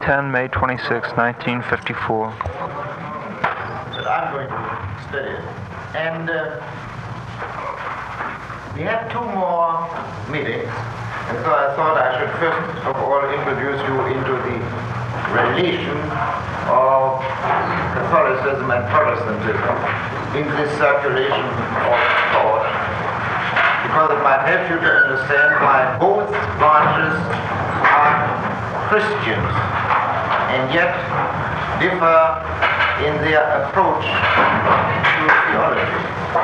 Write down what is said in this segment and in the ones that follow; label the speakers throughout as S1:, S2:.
S1: 10, May 26, 1954.
S2: That I'm going to study it. And we have two more meetings, and so I thought I should first of all introduce you into the relation of Catholicism and Protestantism in this circulation of thought, because it might help you to understand why both branches are Christians and yet differ in their approach to theology.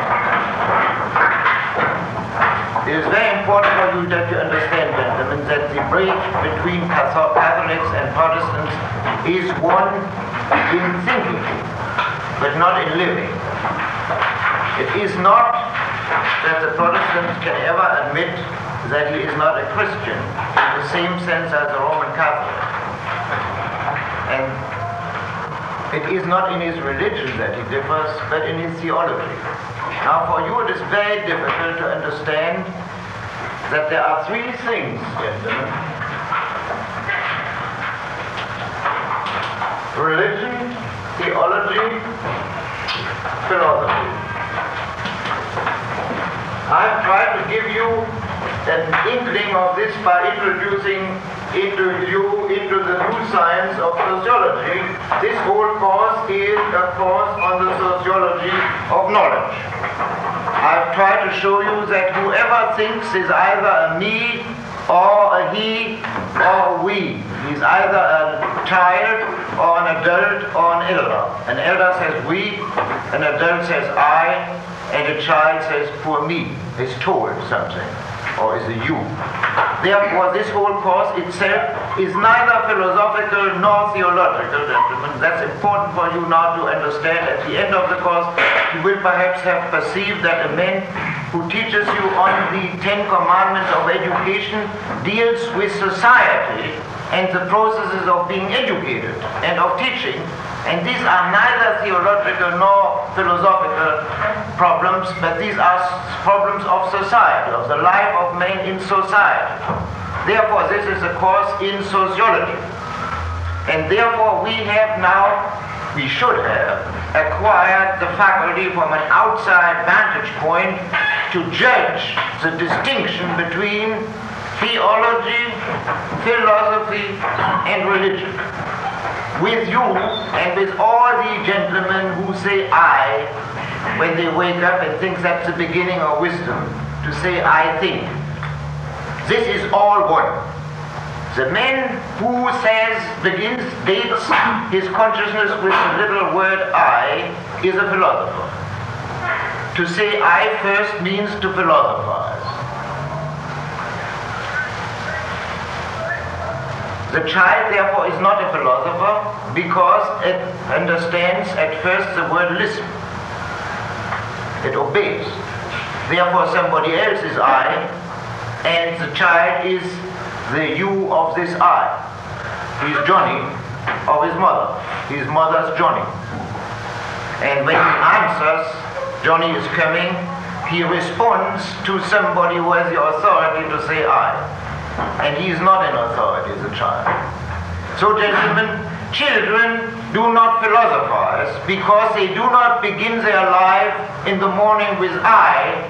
S2: It is very important for you that you understand, gentlemen, that the break between Catholics and Protestants is one in thinking, but not in living. It is not that the Protestant can ever admit that he is not a Christian in the same sense as a Roman Catholic. And it is not in his religion that he differs, but in his theology. Now for you it is very difficult to understand that there are three things, gentlemen. Religion, theology, philosophy. I've tried to give you an inkling of this by introducing into the new science of sociology. This whole course is a course on the sociology of knowledge. I've tried to show you that whoever thinks is either a me or a he or a we. He's either a child or an adult or an elder. An elder says we, an adult says I, and a child says poor me, is told something, or is a you. Therefore, this whole course itself is neither philosophical nor theological, gentlemen. That's important for you now to understand. At the end of the course, you will perhaps have perceived that a man who teaches you on the Ten Commandments of education deals with society and the processes of being educated and of teaching. And these are neither theological nor philosophical problems, but these are problems of society, of the life of man in society. Therefore, this is a course in sociology. And therefore, we should have acquired the faculty from an outside vantage point to judge the distinction between theology, philosophy, and religion. With you and with all the gentlemen who say I when they wake up and think that's the beginning of wisdom, to say I think. This is all one. The man who dates his consciousness with the little word I is a philosopher. To say I first means to philosophize. The child, therefore, is not a philosopher because it understands at first the word listen. It obeys. Therefore, somebody else is I, and the child is the you of this I. He's Johnny of his mother. His mother's Johnny. And when he answers, Johnny is coming, he responds to somebody who has the authority to say I. And he is not an authority, the child. So, gentlemen, children do not philosophize because they do not begin their life in the morning with I.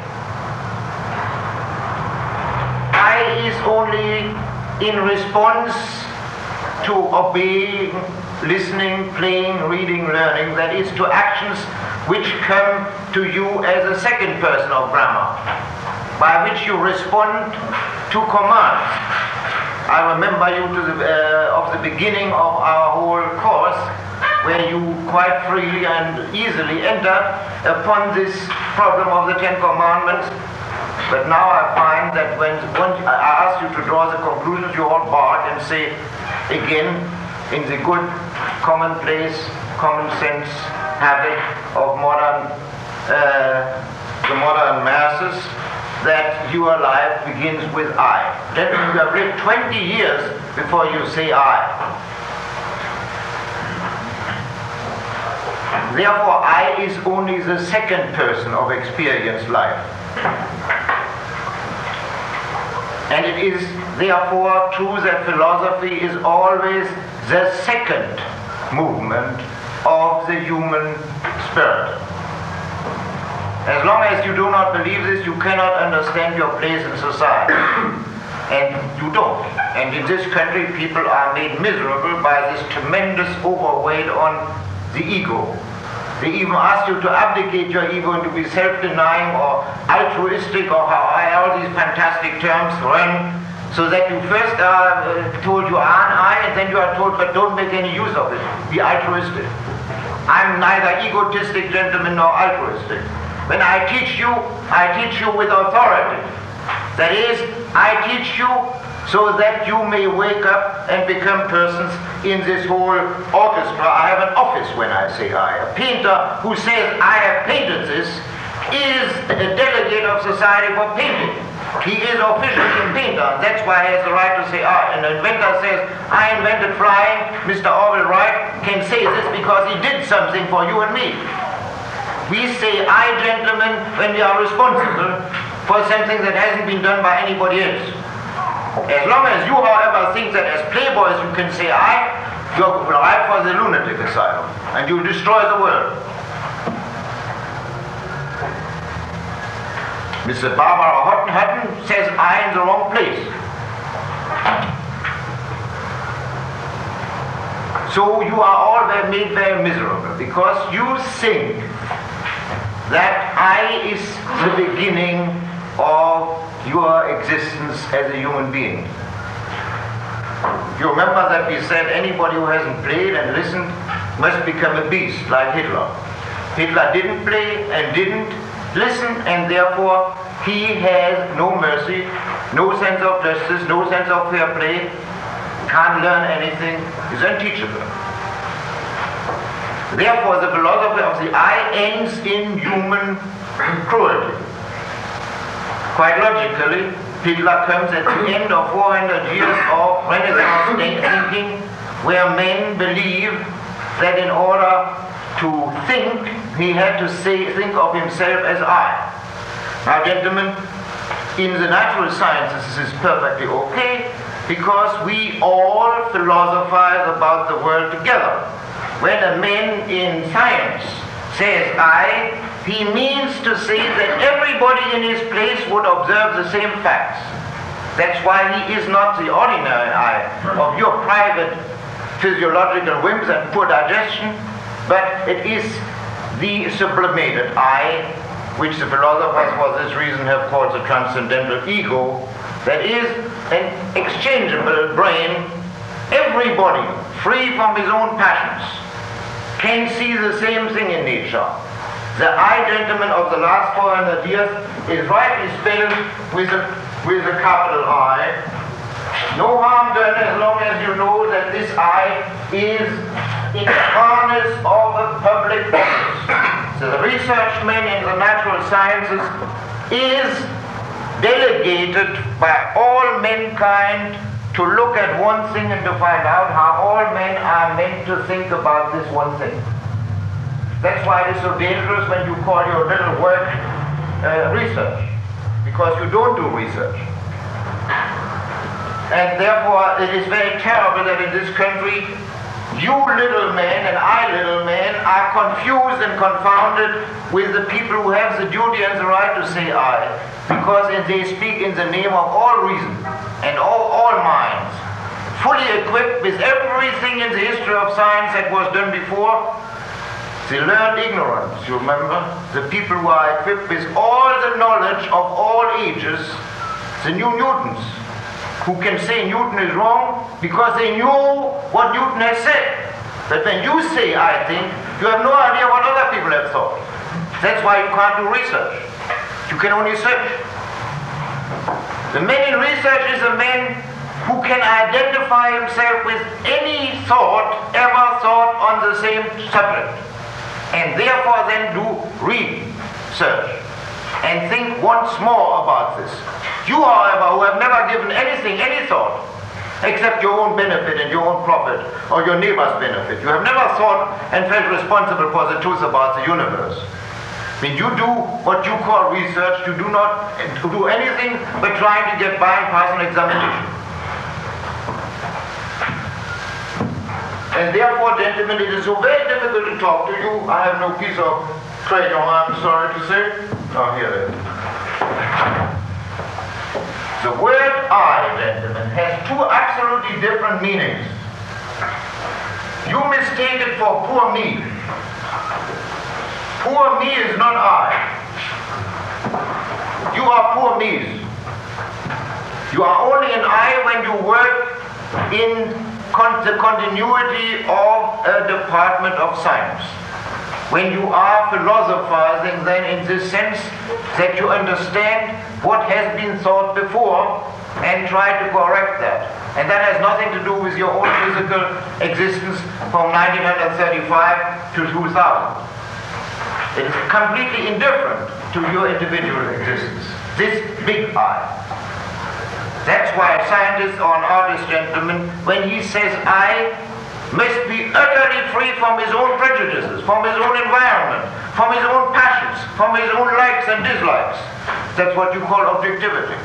S2: I is only in response to obeying, listening, playing, reading, learning, that is to actions which come to you as a second person of grammar, by which you respond to commands. I remember you of the beginning of our whole course, where you quite freely and easily entered upon this problem of the Ten Commandments. But now I find that when I ask you to draw the conclusions, you all bark and say again, in the good, commonplace, common sense habit of the modern masses, that your life begins with I. Gentlemen, you have lived 20 years before you say I. Therefore, I is only the second person of experienced life. And it is therefore true that philosophy is always the second movement of the human spirit. As long as you do not believe this, you cannot understand your place in society. And you don't. And in this country, people are made miserable by this tremendous overweight on the ego. They even ask you to abdicate your ego and to be self-denying or altruistic or all these fantastic terms run, so that you first are told you are an I, and then you are told, but don't make any use of it. Be altruistic. I'm neither egotistic, gentlemen, nor altruistic. When I teach you with authority. That is, I teach you so that you may wake up and become persons in this whole orchestra. I have an office when I say I. A painter who says, I have painted this, is a delegate of Society for Painting. He is officially a painter, and that's why he has the right to say I. An inventor says, I invented flying. Mr. Orville Wright can say this because he did something for you and me. We say I, gentlemen, when we are responsible for something that hasn't been done by anybody else. As long as you, however, think that as playboys you can say I, you're right for the lunatic asylum, and you'll destroy the world. Mr. Barbara Hutton says I in the wrong place. So you are all made very miserable because you think that I is the beginning of your existence as a human being. You remember that we said anybody who hasn't played and listened must become a beast, like Hitler. Hitler didn't play and didn't listen, and therefore he has no mercy, no sense of justice, no sense of fair play, can't learn anything, is unteachable. Therefore, the philosophy of the I ends in human cruelty. Quite logically, Hitler comes at the end of 400 years of Renaissance thinking, where men believe that in order to think, he had to think of himself as I. Now, gentlemen, in the natural sciences this is perfectly okay, because we all philosophize about the world together. When a man in science says I, he means to say that everybody in his place would observe the same facts. That's why he is not the ordinary I of your private physiological whims and poor digestion, but it is the sublimated I, which the philosophers for this reason have called the transcendental ego, that is an exchangeable brain. Everybody, free from his own passions, can see the same thing in nature. The I, gentlemen, of the last 400 years is rightly spelled with a capital I. No harm done as long as you know that this I is in the harness of a public office. So the research man in the natural sciences is delegated by all mankind to look at one thing and to find out how all men are meant to think about this one thing. That's why it is so dangerous when you call your little work research, because you don't do research. And therefore it is very terrible that in this country you little men and I little man are confused and confounded with the people who have the duty and the right to say I, because they speak in the name of all reason and all minds, fully equipped with everything in the history of science that was done before. They learned ignorance, you remember? The people who are equipped with all the knowledge of all ages, the new Newtons, who can say Newton is wrong because they knew what Newton has said. But when you say I think, you have no idea what other people have thought. That's why you can't do research. You can only search. The man in research is a man who can identify himself with any thought ever thought on the same subject, and therefore then do research and think once more about this. You, however, who have never given anything any thought except your own benefit and your own profit or your neighbor's benefit, you have never thought and felt responsible for the truth about the universe. When you do what you call research, you do not do anything but trying to get by and pass an examination. And therefore, gentlemen, it is so very difficult to talk to you. I have no piece of crayon, I'm sorry to say. Oh, here it is. The word I, gentlemen, has two absolutely different meanings. You mistake it for poor me. Poor me is not I. You are poor me's. You are only an I when you work in the continuity of a department of science. When you are philosophizing, then in this sense that you understand what has been thought before and try to correct that. And that has nothing to do with your own physical existence from 1935 to 2000. It is completely indifferent to your individual existence. This big I. That's why a scientist or an artist, gentlemen, when he says I, must be utterly free from his own prejudices, from his own environment, from his own passions, from his own likes and dislikes. That's what you call objectivity.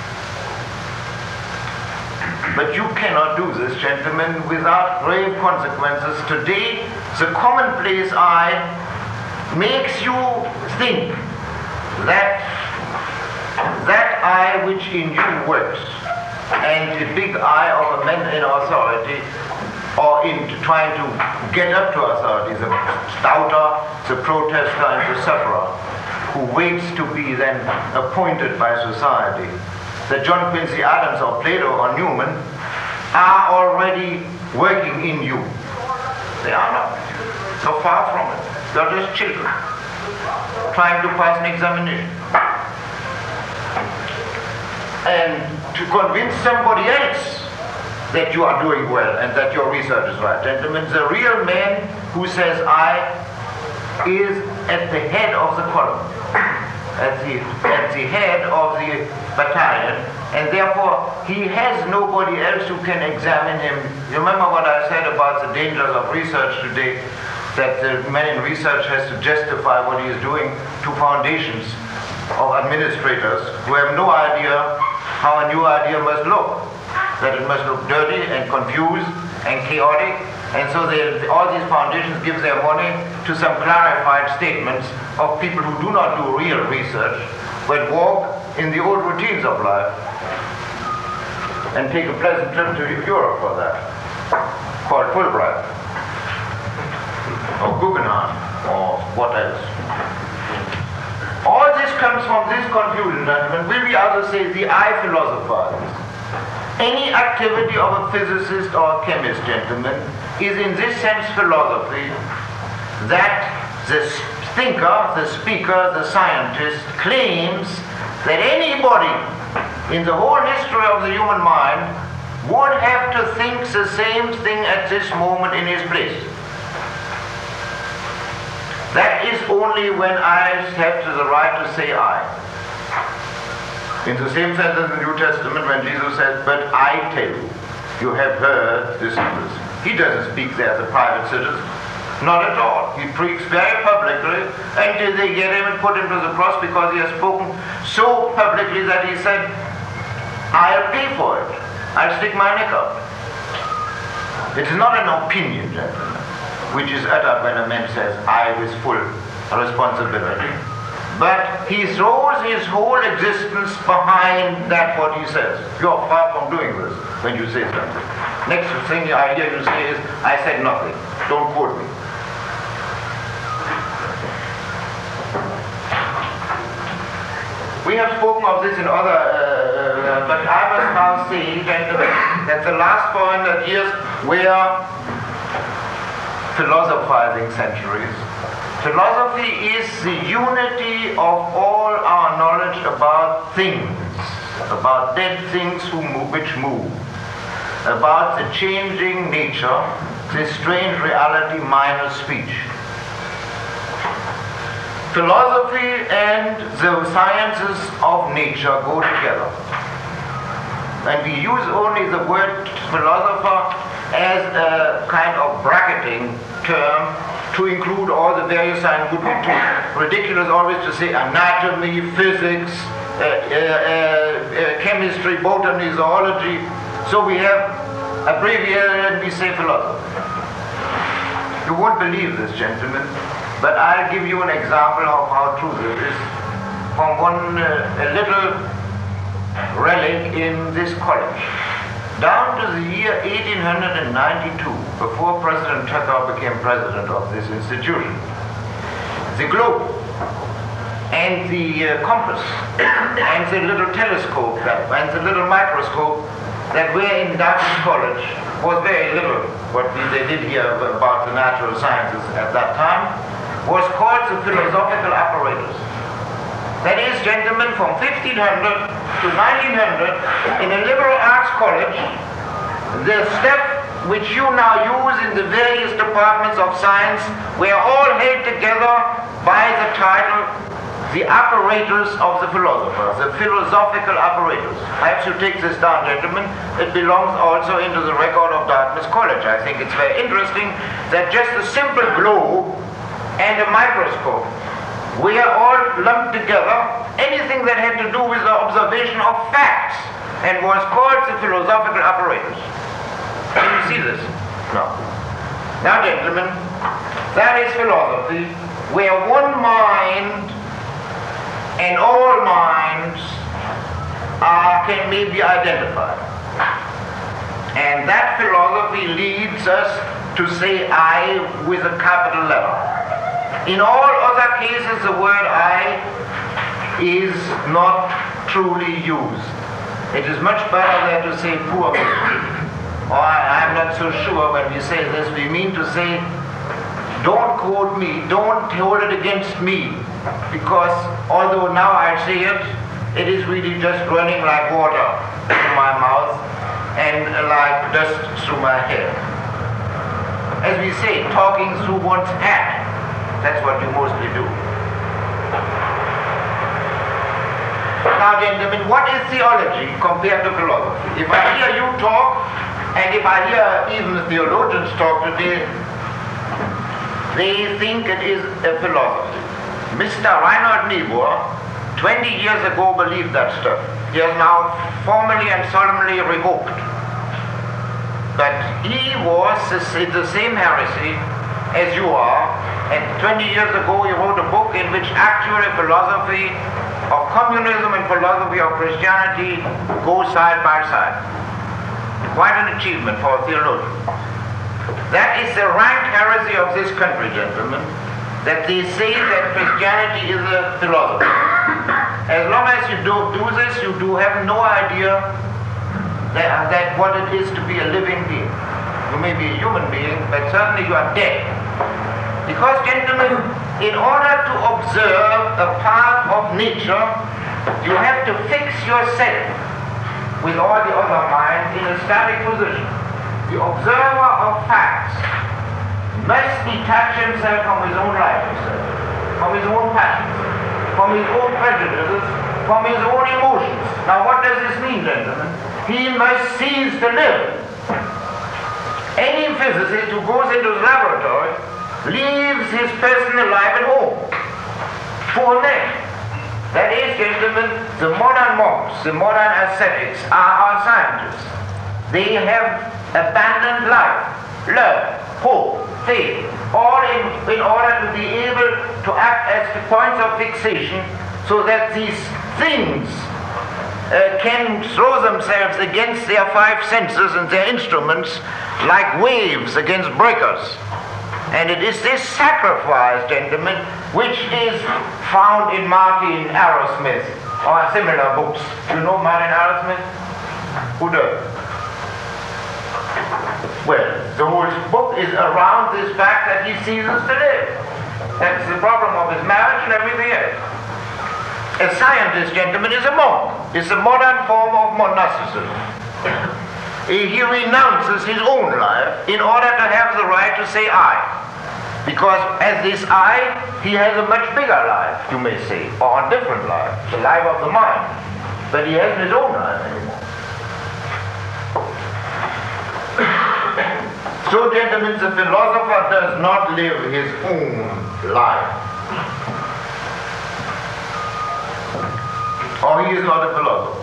S2: But you cannot do this, gentlemen, without grave consequences. Today, the commonplace I makes you think that that I which in you works, and the big I of a man in authority, or in trying to get up to authority, the doubter, the protester, and the sufferer, who waits to be then appointed by society, that John Quincy Adams or Plato or Newman are already working in you. They are not. So far from it. They're just children trying to pass an examination. And to convince somebody else that you are doing well and that your research is right. Gentlemen, the real man who says I is at the head of the column, at the head of the battalion, and therefore he has nobody else who can examine him. You remember what I said about the dangers of research today, that the man in research has to justify what he is doing to foundations of administrators who have no idea how a new idea must look, that it must look dirty and confused and chaotic, and so all these foundations give their money to some clarified statements of people who do not do real research, but walk in the old routines of life and take a pleasant trip to Europe for that, called Fulbright, or Guggenheim, or what else. All this comes from this confusion, gentlemen. Will we others say the I philosophizes? Any activity of a physicist or a chemist, gentlemen, is in this sense philosophy, that the thinker, the speaker, the scientist claims that anybody in the whole history of the human mind would have to think the same thing at this moment in his place. That is only when I have the right to say I. In the same sense as the New Testament when Jesus says, but I tell you, you have heard this and this. He doesn't speak there as a private citizen. Not at all. He preached very publicly until they get him and put him to the cross because he has spoken so publicly that he said, I'll pay for it. I'll stick my neck out. It is not an opinion, gentlemen, which is uttered when a man says, I with full responsibility. But he throws his whole existence behind that what he says. You're far from doing this when you say something. Next thing I hear you say is, I said nothing. Don't quote me. We have spoken of this in other, but I must now say, gentlemen, that the last 400 years were philosophizing centuries. Philosophy is the unity of all our knowledge about things, about dead things which move, about the changing nature, this strange reality minus speech. Philosophy and the sciences of nature go together. And we use only the word philosopher as a kind of bracketing term to include all the various sciences. It would be too ridiculous always to say anatomy, physics, chemistry, botany, zoology. So we have abbreviated and we say philosophy. You won't believe this, gentlemen, but I'll give you an example of how true this is from one a little relic in this college. Down to the year 1892, before President Tucker became president of this institution, the globe and the compass and the little telescope and the little microscope that were in Dartmouth College was very little. What they did here about the natural sciences at that time was called the philosophical apparatus. That is, gentlemen, from 1500 to 1900 in a liberal arts college, the stuff which you now use in the various departments of science were all held together by the title the apparatus of the philosopher, the philosophical apparatus. I have to take this down, gentlemen. It belongs also into the record of Dartmouth College. I think it's very interesting that just a simple globe and a microscope were all lumped together, anything that had to do with the observation of facts, and was called the philosophical apparatus. Can you see this? No. Now, gentlemen, that is philosophy, where one mind and all minds can maybe identified. And that philosophy leads us to say I with a capital letter. In all other cases, the word I is not truly used. It is much better than to say poor me. Or I'm not so sure when we say this, we mean to say, don't quote me, don't hold it against me, because although now I say it, it is really just running like water through my mouth and like dust through my head. As we say, talking through one's hat. That's what you mostly do. Now, gentlemen, what is theology compared to philosophy? If I hear you talk, and if I hear even the theologians talk today, they think it is a philosophy. Mr. Reinhold Niebuhr, 20 years ago, believed that stuff. He has now formally and solemnly revoked. But he was the same heresy as you are, and 20 years ago he wrote a book in which actually philosophy of communism and philosophy of Christianity go side by side. Quite an achievement for a theologian. That is the rank heresy of this country, gentlemen, that they say that Christianity is a philosophy. As long as you don't do this, you do have no idea that what it is to be a living being. You may be a human being, but certainly you are dead. Because, gentlemen, in order to observe a part of nature, you have to fix yourself with all the other minds in a static position. The observer of facts must detach himself from his own life, from his own passions, from his own prejudices, from his own emotions. Now, what does this mean, gentlemen? He must cease to live. Any physicist who goes into his laboratory leaves his personal life at home. Poor man. That is, gentlemen, the modern monks, the modern ascetics are our scientists. They have abandoned life, love, hope, faith, all in order to be able to act as points of fixation so that these things can throw themselves against their five senses and their instruments like waves against breakers. And it is this sacrifice, gentlemen, which is found in Martin Arrowsmith or similar books. You know Martin Arrowsmith? Who does? Well, the whole book is around this fact that he ceases to live. That's the problem of his marriage and everything else. A scientist, gentlemen, is a monk. It's a modern form of monasticism. He renounces his own life in order to have the right to say I. Because as this I, he has a much bigger life, you may say, or a different life, the life of the mind. But he hasn't his own life anymore. So, gentlemen, the philosopher does not live his own life. Or he is not a philosopher.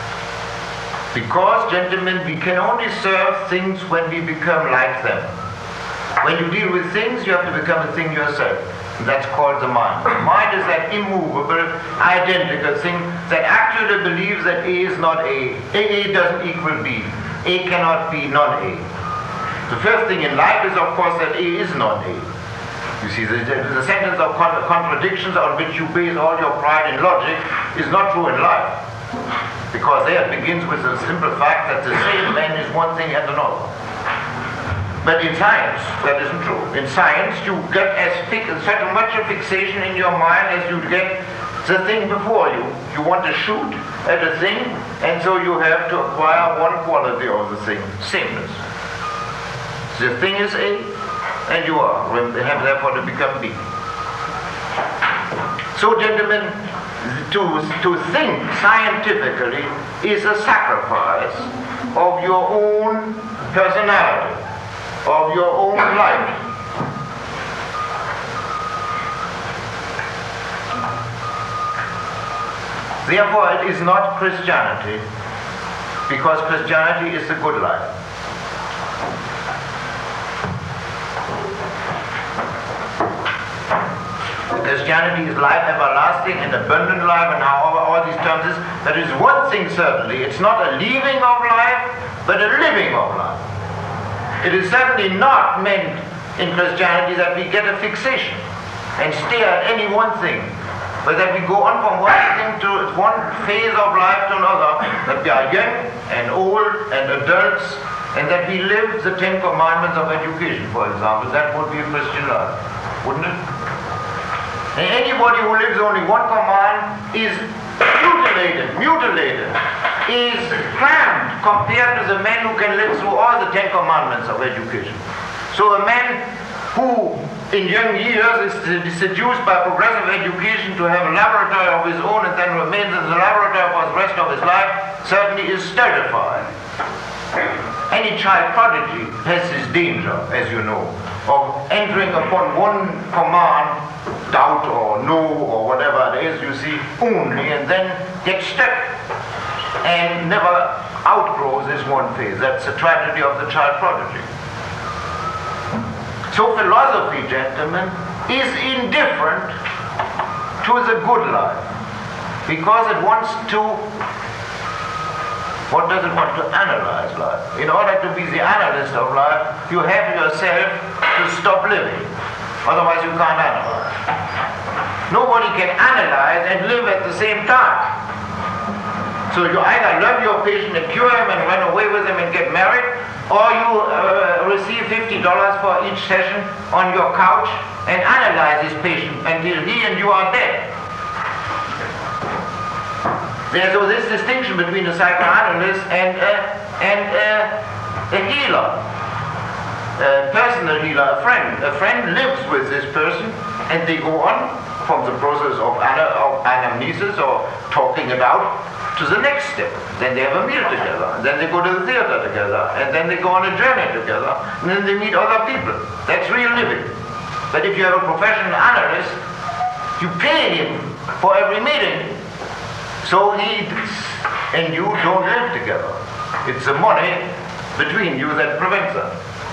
S2: Because, gentlemen, we can only serve things when we become like them. When you deal with things, you have to become a thing yourself. And that's called the mind. The mind is that immovable, identical thing that actually believes that A is not A. A doesn't equal B. A cannot be non-A. The first thing in life is, of course, that A is not A. You see, the sentence of contradictions on which you base all your pride in logic is not true in life. Because there it begins with the simple fact that the same man is one thing and another. But in science, that isn't true. In science, you get such much a fixation in your mind as you get the thing before you. You want to shoot at a thing, and so you have to acquire one quality of the thing, sameness. The thing is A, and you have therefore to become B. So, gentlemen, to think scientifically is a sacrifice of your own personality, of your own life. Therefore, it is not Christianity, because Christianity is the good life. Christianity is life everlasting and abundant life, and all these terms is, there is one thing certainly, it's not a leaving of life, but a living of life. It is certainly not meant in Christianity that we get a fixation and stare at any one thing, but that we go on from one thing to one phase of life to another, that we are young and old and adults, and that we live the 10 commandments of education, for example. That would be a Christian life, wouldn't it? And anybody who lives only one command is mutilated, is crammed compared to the man who can live through all the 10 commandments of education. So a man who in young years is seduced by progressive education to have a laboratory of his own and then remains in the laboratory for the rest of his life certainly is stultified. Any child prodigy has this danger, as you know, of entering upon one command, doubt or no or whatever it is, you see, only, and then get stuck and never outgrows this one phase. That's the tragedy of the child prodigy. So philosophy, gentlemen, is indifferent to the good life, because it wants to, what does it want? To analyze life. In order to be the analyst of life, you have yourself to stop living. Otherwise you can't analyze. Nobody can analyze and live at the same time. So you either love your patient and cure him and run away with him and get married, or you receive $50 for each session on your couch and analyze his patient until he and you are dead. There's this distinction between a psychoanalyst and a healer, a personal healer, a friend. A friend lives with this person, and they go on from the process of anamnesis or talking it out to the next step. Then they have a meal together, and then they go to the theater together, and then they go on a journey together, and then they meet other people. That's real living. But if you have a professional analyst, you pay him for every meeting. So he and you don't live together. It's the money between you that prevents that.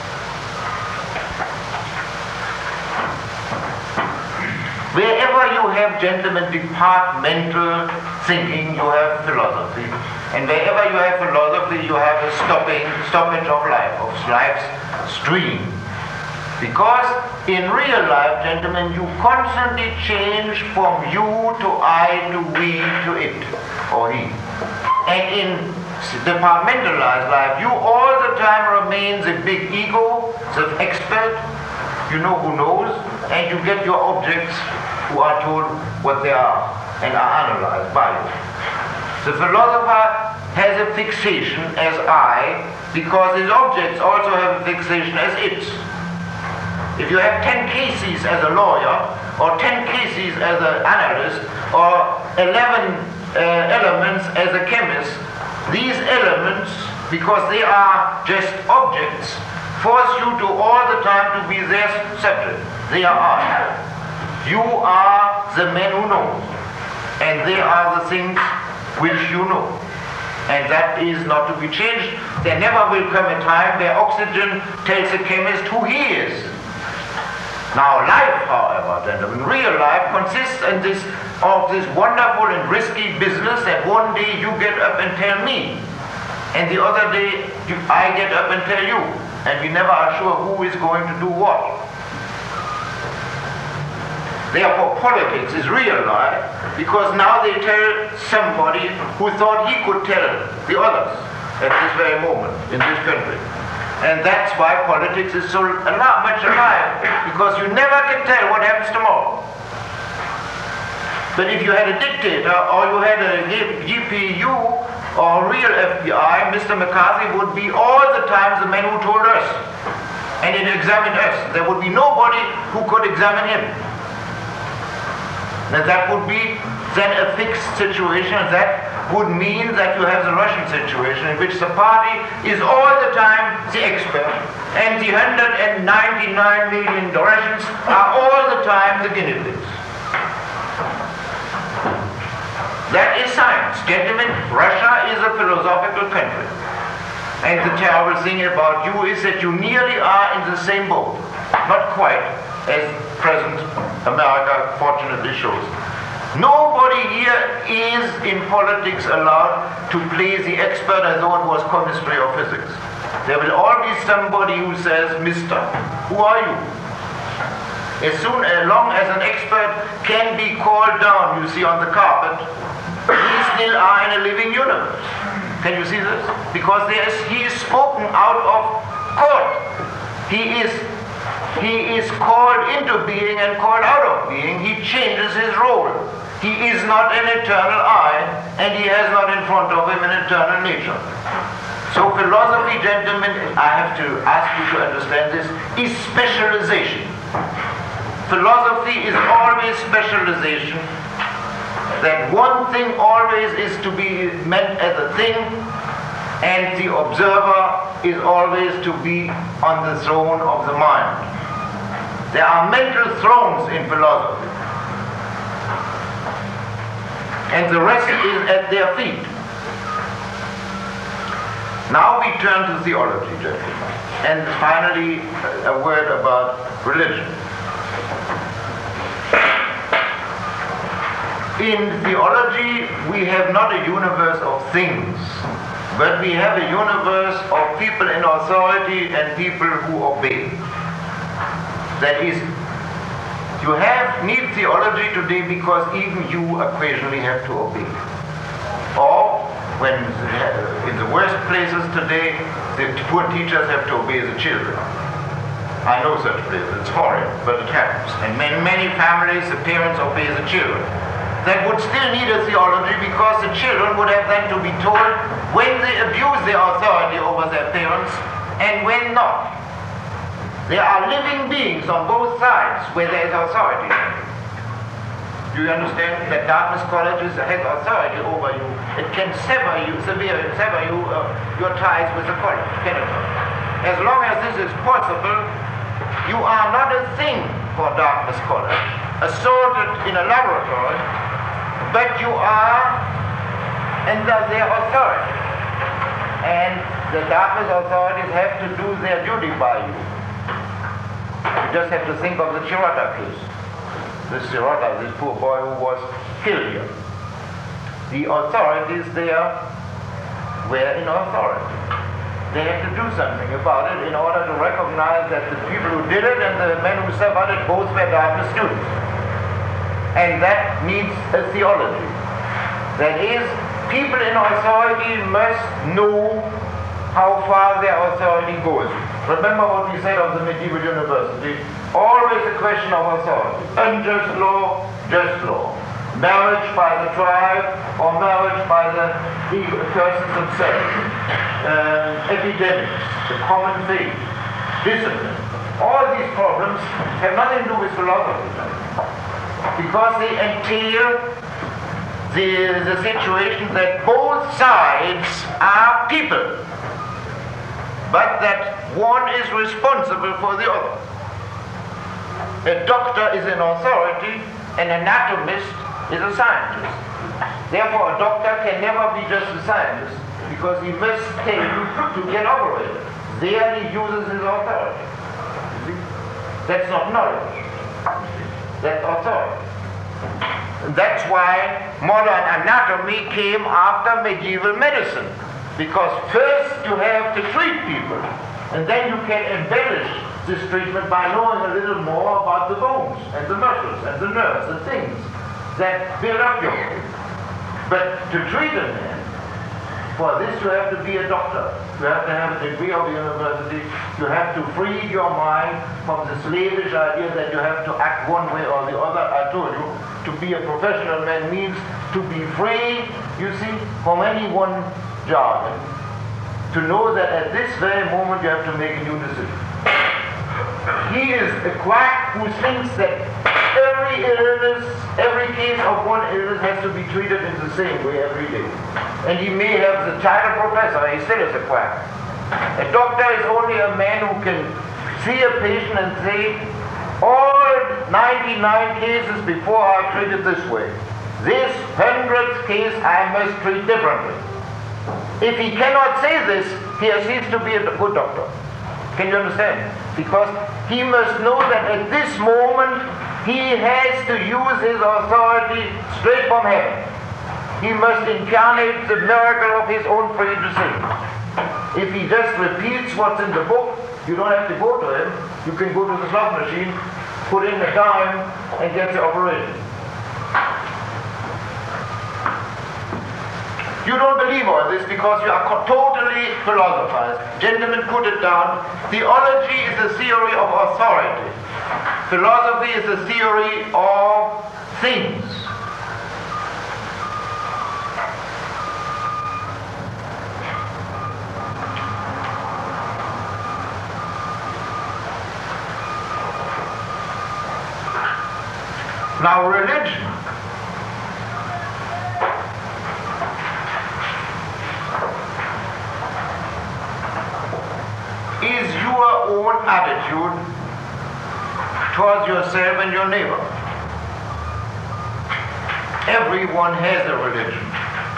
S2: Wherever you have, gentlemen, departmental thinking, you have philosophy. And wherever you have philosophy, you have a stoppage of life, of life's stream. Because in real life, gentlemen, you constantly change from you to I to we to it or he. And in departmentalized life, you all the time remain the big ego, the expert, you know who knows, and you get your objects who are told what they are and are analyzed by you. The philosopher has a fixation as I, because his objects also have a fixation as it. If you have 10 cases as a lawyer, or 10 cases as an analyst, or 11 elements as a chemist, these elements, because they are just objects, force you to all the time to be their subject. They are I. You are the man who knows, and they are the things which you know. And that is not to be changed. There never will come a time where oxygen tells a chemist who he is. Now life, however, gentlemen, real life consists of this wonderful and risky business that one day you get up and tell me, and the other day I get up and tell you, and we never are sure who is going to do what. Therefore, politics is real life, because now they tell somebody who thought he could tell the others at this very moment in this country. And that's why politics is so much alive, because you never can tell what happens tomorrow. But if you had a dictator, or you had a GPU, or a real FBI, Mr. McCarthy would be all the time the man who told us, and it examined us. There would be nobody who could examine him. Now that would be then a fixed situation, and that would mean that you have the Russian situation in which the party is all the time the expert, and the 199 million Russians are all the time the guinea pigs. That is science. Gentlemen, Russia is a philosophical country. And the terrible thing about you is that you nearly are in the same boat. Not quite, as present America fortunately shows. Nobody here is in politics allowed to play the expert as though it was chemistry or physics. There will always be somebody who says, Mister, who are you? As long as an expert can be called down, you see, on the carpet, we still are in a living universe. Can you see this? Because he is spoken out of court. He is called into being and called out of being. He changes his role. He is not an eternal I, and he has not in front of him an eternal nature. So philosophy, gentlemen, I have to ask you to understand this, is specialization. Philosophy is always specialization. That one thing always is to be meant as a thing, and the observer is always to be on the throne of the mind. There are mental thrones in philosophy, and the rest is at their feet. Now we turn to theology, gentlemen, and finally a word about religion. In theology, we have not a universe of things, but we have a universe of people in authority and people who obey. That is, you need theology today because even you occasionally have to obey. Or, when in the worst places today, the poor teachers have to obey the children. I know such places, it's horrid, but it happens. And in many families, the parents obey the children. That would still need a theology, because the children would have then to be told when they abuse their authority over their parents and when not. There are living beings on both sides where there is authority. Do you understand that Dartmouth College has authority over you? It can sever your ties with the college. As long as this is possible, you are not a thing for Dartmouth College, assaulted in a laboratory, but you are under their authority. And the Dartmouth authorities have to do their duty by you. You just have to think of the Chirota case. This poor boy who was killed here. The authorities there were in authority. They had to do something about it in order to recognize that the people who did it and the men who suffered it both were Dartmouth students. And that needs a theology. That is, people in authority must know how far their authority goes. Remember what we said of the medieval university. Always a question of authority. Unjust law, just law. Marriage by the tribe or marriage by the persons themselves. Epidemics, the common faith, discipline. All these problems have nothing to do with philosophy, because they entail the situation that both sides are people, but that one is responsible for the other. A doctor is an authority, an anatomist is a scientist. Therefore, a doctor can never be just a scientist. because he must tell you to get operated. There he uses his authority. You see? That's not knowledge. That's authority. And that's why modern anatomy came after medieval medicine. Because first you have to treat people, and then you can embellish this treatment by knowing a little more about the bones and the muscles and the nerves and things that build up your body. But to treat a man, for this you have to be a doctor. You have to have a degree of the university. You have to free your mind from the slavish idea that you have to act one way or the other. I told you, to be a professional man means to be free, you see, from any one jargon. To know that at this very moment you have to make a new decision. He is a quack who thinks that every illness, every case of one illness has to be treated in the same way every day. And he may have the title professor, he still is a quack. A doctor is only a man who can see a patient and say, all 99 cases before I treated this way. This 100th case I must treat differently. If he cannot say this, he has ceased to be a good doctor. Can you understand? Because he must know that at this moment he has to use his authority straight from heaven. He must incarnate the miracle of his own free decision. If he just repeats what's in the book, you don't have to go to him. You can go to the slot machine, put in a dime, and get the operation. You don't believe all this because you are totally philosophized. Gentlemen, put it down. Theology is a theory of authority. Philosophy is a theory of things. Now, religion is your own attitude towards yourself and your neighbor. Everyone has a religion.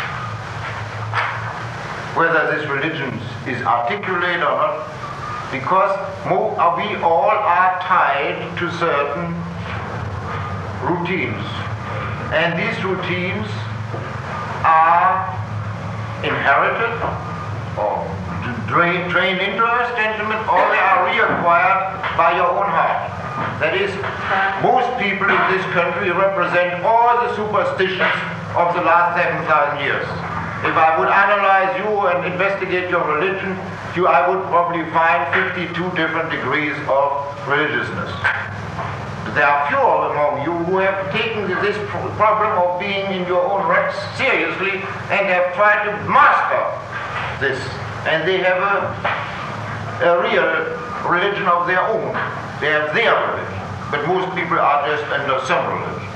S2: Whether this religion is articulate or not, because we all are tied to certain routines. And these routines are inherited or trained into us, gentlemen, or they are reacquired by your own heart. That is, most people in this country represent all the superstitions of the last 7,000 years. If I would analyze you and investigate your religion, I would probably find 52 different degrees of religiousness. There are few among you who have taken this problem of being in your own rights seriously and have tried to master this. And they have a real religion of their own. They have their religion. But most people are just under some religion.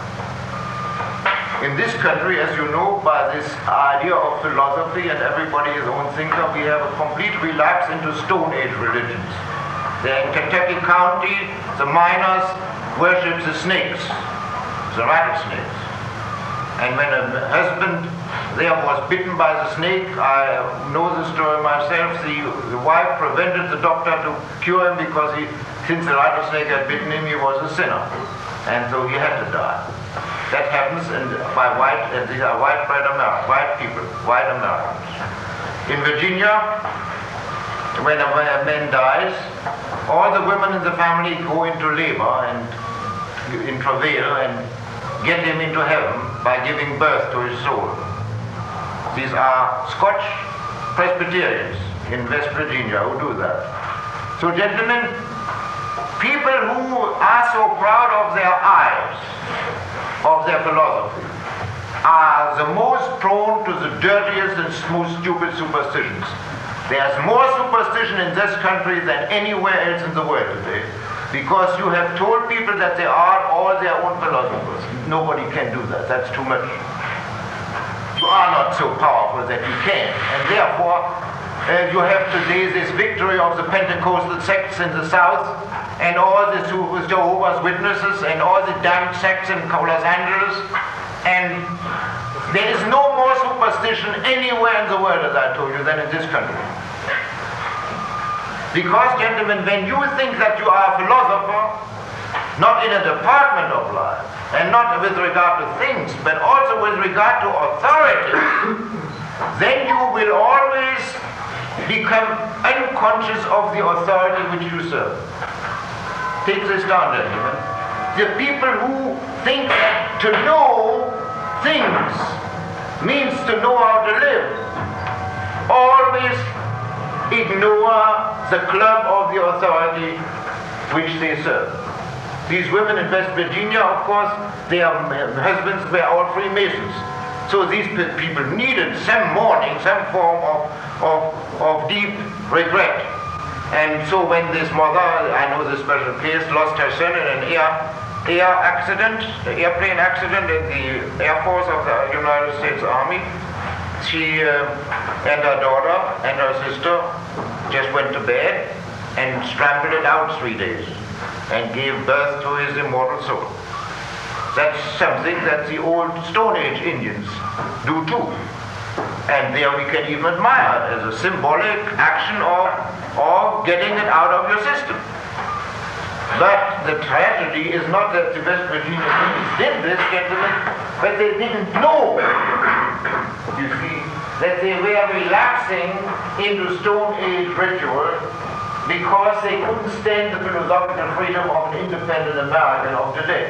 S2: In this country, as you know, by this idea of philosophy and everybody his own thinker, we have a complete relapse into Stone Age religions. There in Kentucky County, the miners worship the snakes, the rattlesnakes. And when a husband there was bitten by the snake, I know the story myself, the wife prevented the doctor to cure him because since the rattlesnake had bitten him, he was a sinner. And so he had to die. That happens by white, and these are white-bread Americans, white people, white Americans. In Virginia, when a man dies, all the women in the family go into labor and in travail and get him into heaven by giving birth to his soul. These are Scotch Presbyterians in West Virginia who do that. So, gentlemen, people who are so proud of their eyes, of their philosophy, are the most prone to the dirtiest and most stupid superstitions. There's more superstition in this country than anywhere else in the world today, because you have told people that they are all their own philosophers. Nobody can do that. That's too much. You are not so powerful that you can, and therefore you have today this victory of the Pentecostal sects in the South, and all the Jehovah's Witnesses, and all the damned sects in Los Angeles, and There is no more superstition anywhere in the world, as I told you, than in this country. Because, gentlemen, when you think that you are a philosopher, not in a department of life, and not with regard to things, but also with regard to authority, then you will always become unconscious of the authority which you serve. Take this down, gentlemen. The people who think that to know things means to know how to live always ignore the club of the authority which they serve. These women in West Virginia, of course, their husbands were all Freemasons. So these people needed some mourning, some form of deep regret. And so when this mother, I know this special case, lost her son in an airplane accident in the Air Force of the United States Army, she and her daughter and her sister just went to bed and strangled it out 3 days and gave birth to his immortal soul. That's something that the old Stone Age Indians do too. And there we can even admire it as a symbolic action of getting it out of your system. But the tragedy is not that the West Virginia Indians did this, gentlemen, but they didn't know, you see, that they were relapsing into Stone Age ritual because they couldn't stand the philosophical freedom of an independent American of today.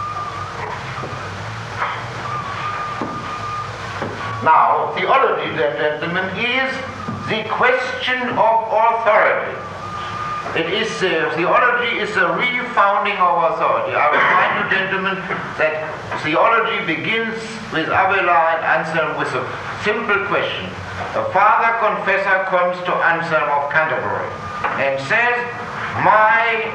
S2: Now, theology, then, gentlemen, is the question of authority. Theology is the refounding of authority. I remind you, gentlemen, that theology begins with Abelard and Anselm with a simple question. A father confessor comes to Anselm of Canterbury and says, my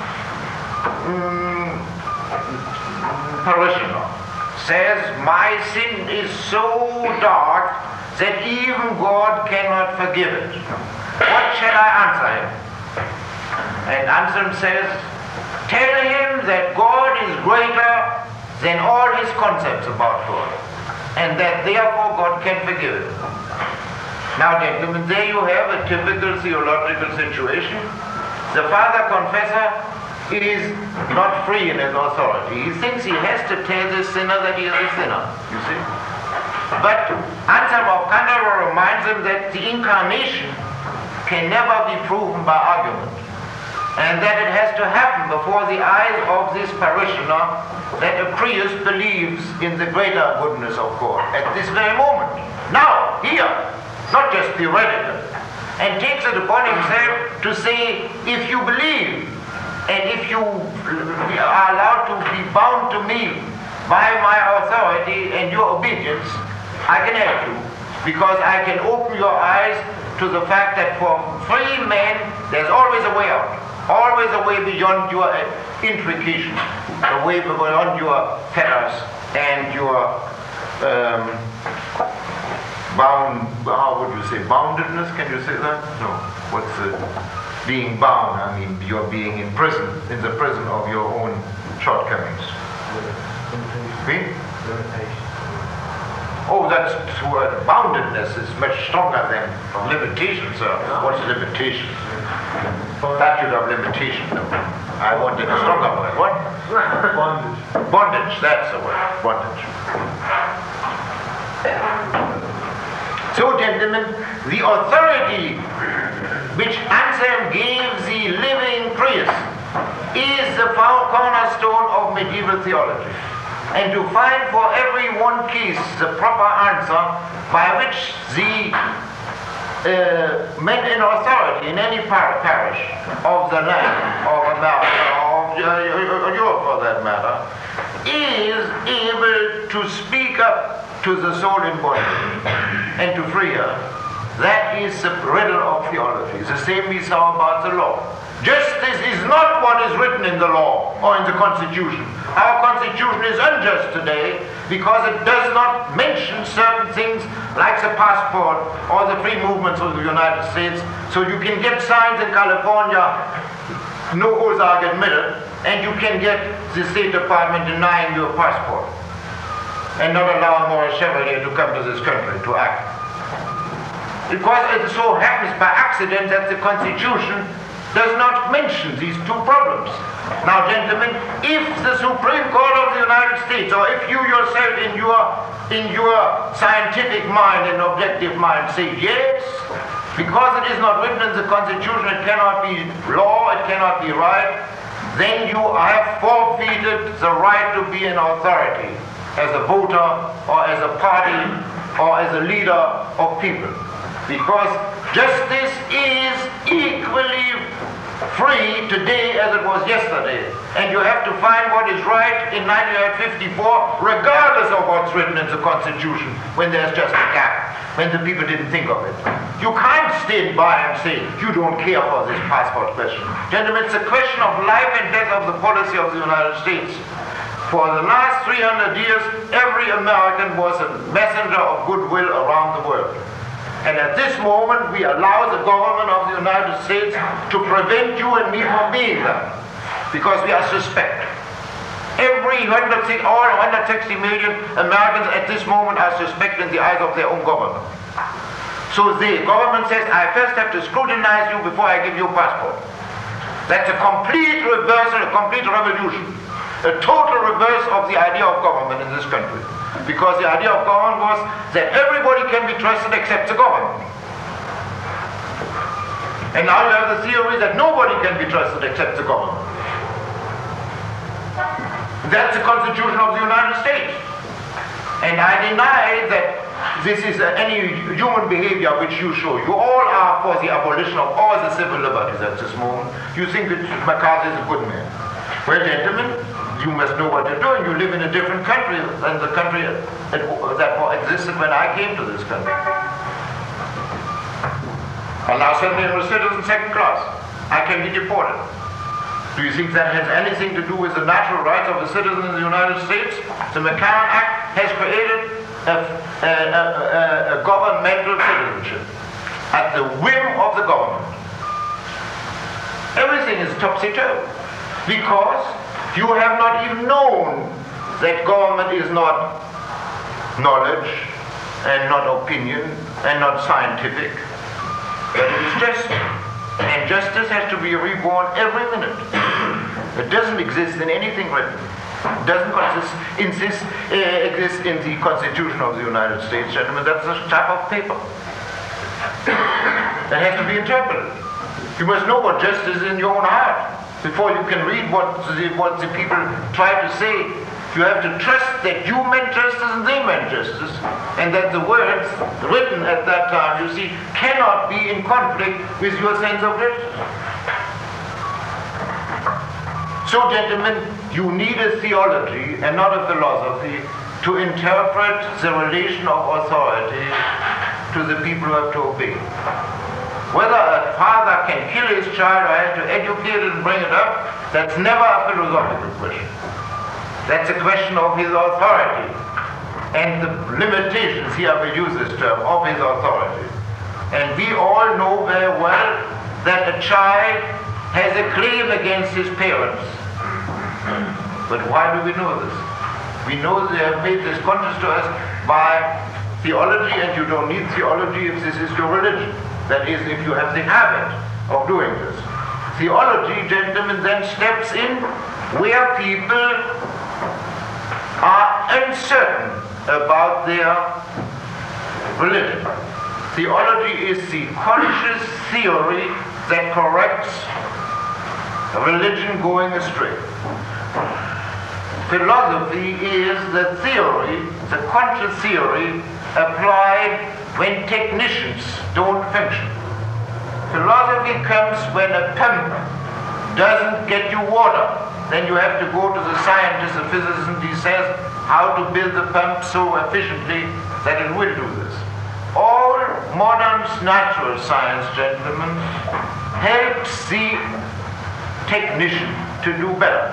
S2: parishioner says, my sin is so dark that even God cannot forgive it. What shall I answer him? And Anselm says, tell him that God is greater than all his concepts about God, and that therefore God can forgive it. Now, gentlemen, there you have a typical theological situation. The father confessor is not free in his authority. He thinks he has to tell the sinner that he is a sinner, you see. But Anselm of Canterbury reminds him that the incarnation can never be proven by argument, and that it has to happen before the eyes of this parishioner that a priest believes in the greater goodness of God at this very moment. Now, here, not just theoretical, and takes it upon himself to say, if you believe, and if you are allowed to be bound to me by my authority and your obedience, I can help you, because I can open your eyes to the fact that for free men, there's always a way out, always a way beyond your intrications, a way beyond your fetters and your how would you say, boundedness? Can you say that? No. What's being bound? I mean, you're being in prison, in the prison of your own shortcomings. Limitation. Oh, that's word. Boundedness is much stronger than limitation, sir. What's limitation? Statute of limitation. I wanted a stronger word. What? Bondage. Bondage, that's the word. Bondage. So, gentlemen, the authority which Anselm gave the living priest is the cornerstone of medieval theology. And to find for every one case the proper answer by which the men in authority in any parish of the land, of America, of Europe for that matter, is able to speak up to the soul in bondage and to free her. That is the riddle of theology. The same we saw about the law. Justice is not what is written in the law or in the Constitution. Our Constitution is unjust today because it does not mention certain things like the passport or the free movement of the United States. So you can get signs in California, no Ozark admitted, and you can get the State Department denying your passport. and not allow a moral chevalier to come to this country to act. Because it so happens by accident that the Constitution does not mention these two problems. Now, gentlemen, if the Supreme Court of the United States, or if you yourself in your scientific mind and objective mind say yes, because it is not written in the Constitution, it cannot be law, it cannot be right, then you have forfeited the right to be an authority as a voter or as a party or as a leader of people. Because justice is equally free today as it was yesterday. And you have to find what is right in 1954 regardless of what's written in the Constitution when there's just a gap, when the people didn't think of it. You can't stand by and say, you don't care for this passport question. Gentlemen, it's a question of life and death of the policy of the United States. For the last 300 years, every American was a messenger of goodwill around the world. And at this moment, we allow the government of the United States to prevent you and me from being there, because we are suspect. All 160 million Americans at this moment are suspect in the eyes of their own government. So the government says, I first have to scrutinize you before I give you a passport. That's a complete reversal, a complete revolution, a total reverse of the idea of government in this country. Because the idea of government was that everybody can be trusted except the government. And now you have the theory that nobody can be trusted except the government. That's the Constitution of the United States. And I deny that this is any human behavior which you show. You all are for the abolition of all the civil liberties at this moment. You think that McCarthy is a good man. Well, gentlemen, you must know what you're doing. You live in a different country than the country that existed when I came to this country. And now suddenly I'm a citizen second class. I can be deported. Do you think that has anything to do with the natural rights of the citizen in the United States? The McCarran Act has created a governmental citizenship at the whim of the government. Everything is topsy-turvy because you have not even known that government is not knowledge and not opinion and not scientific, but it is justice. And justice has to be reborn every minute. It doesn't exist in anything written. It doesn't exist in the Constitution of the United States, gentlemen. That's a scrap of paper that has to be interpreted. You must know what justice is in your own heart before you can read what the people try to say. You have to trust that you meant justice and they meant justice, and that the words written at that time, you see, cannot be in conflict with your sense of justice. So, gentlemen, you need a theology and not a philosophy to interpret the relation of authority to the people who have to obey. Whether a father can kill his child or has to educate it and bring it up, that's never a philosophical question. That's a question of his authority and the limitations, here I will use this term, of his authority. And we all know very well that a child has a claim against his parents. But why do we know this? We know they have made this conscious to us by theology, and you don't need theology if this is your religion. That is, if you have the habit of doing this. Theology, gentlemen, then steps in where people are uncertain about their religion. Theology is the conscious theory that corrects a religion going astray. Philosophy is the theory, the conscious theory applied when technicians don't function. Philosophy comes when a pump doesn't get you water. Then you have to go to the scientist, the physicist, and he says how to build the pump so efficiently that it will do this. All modern natural science, gentlemen, helps the technician to do better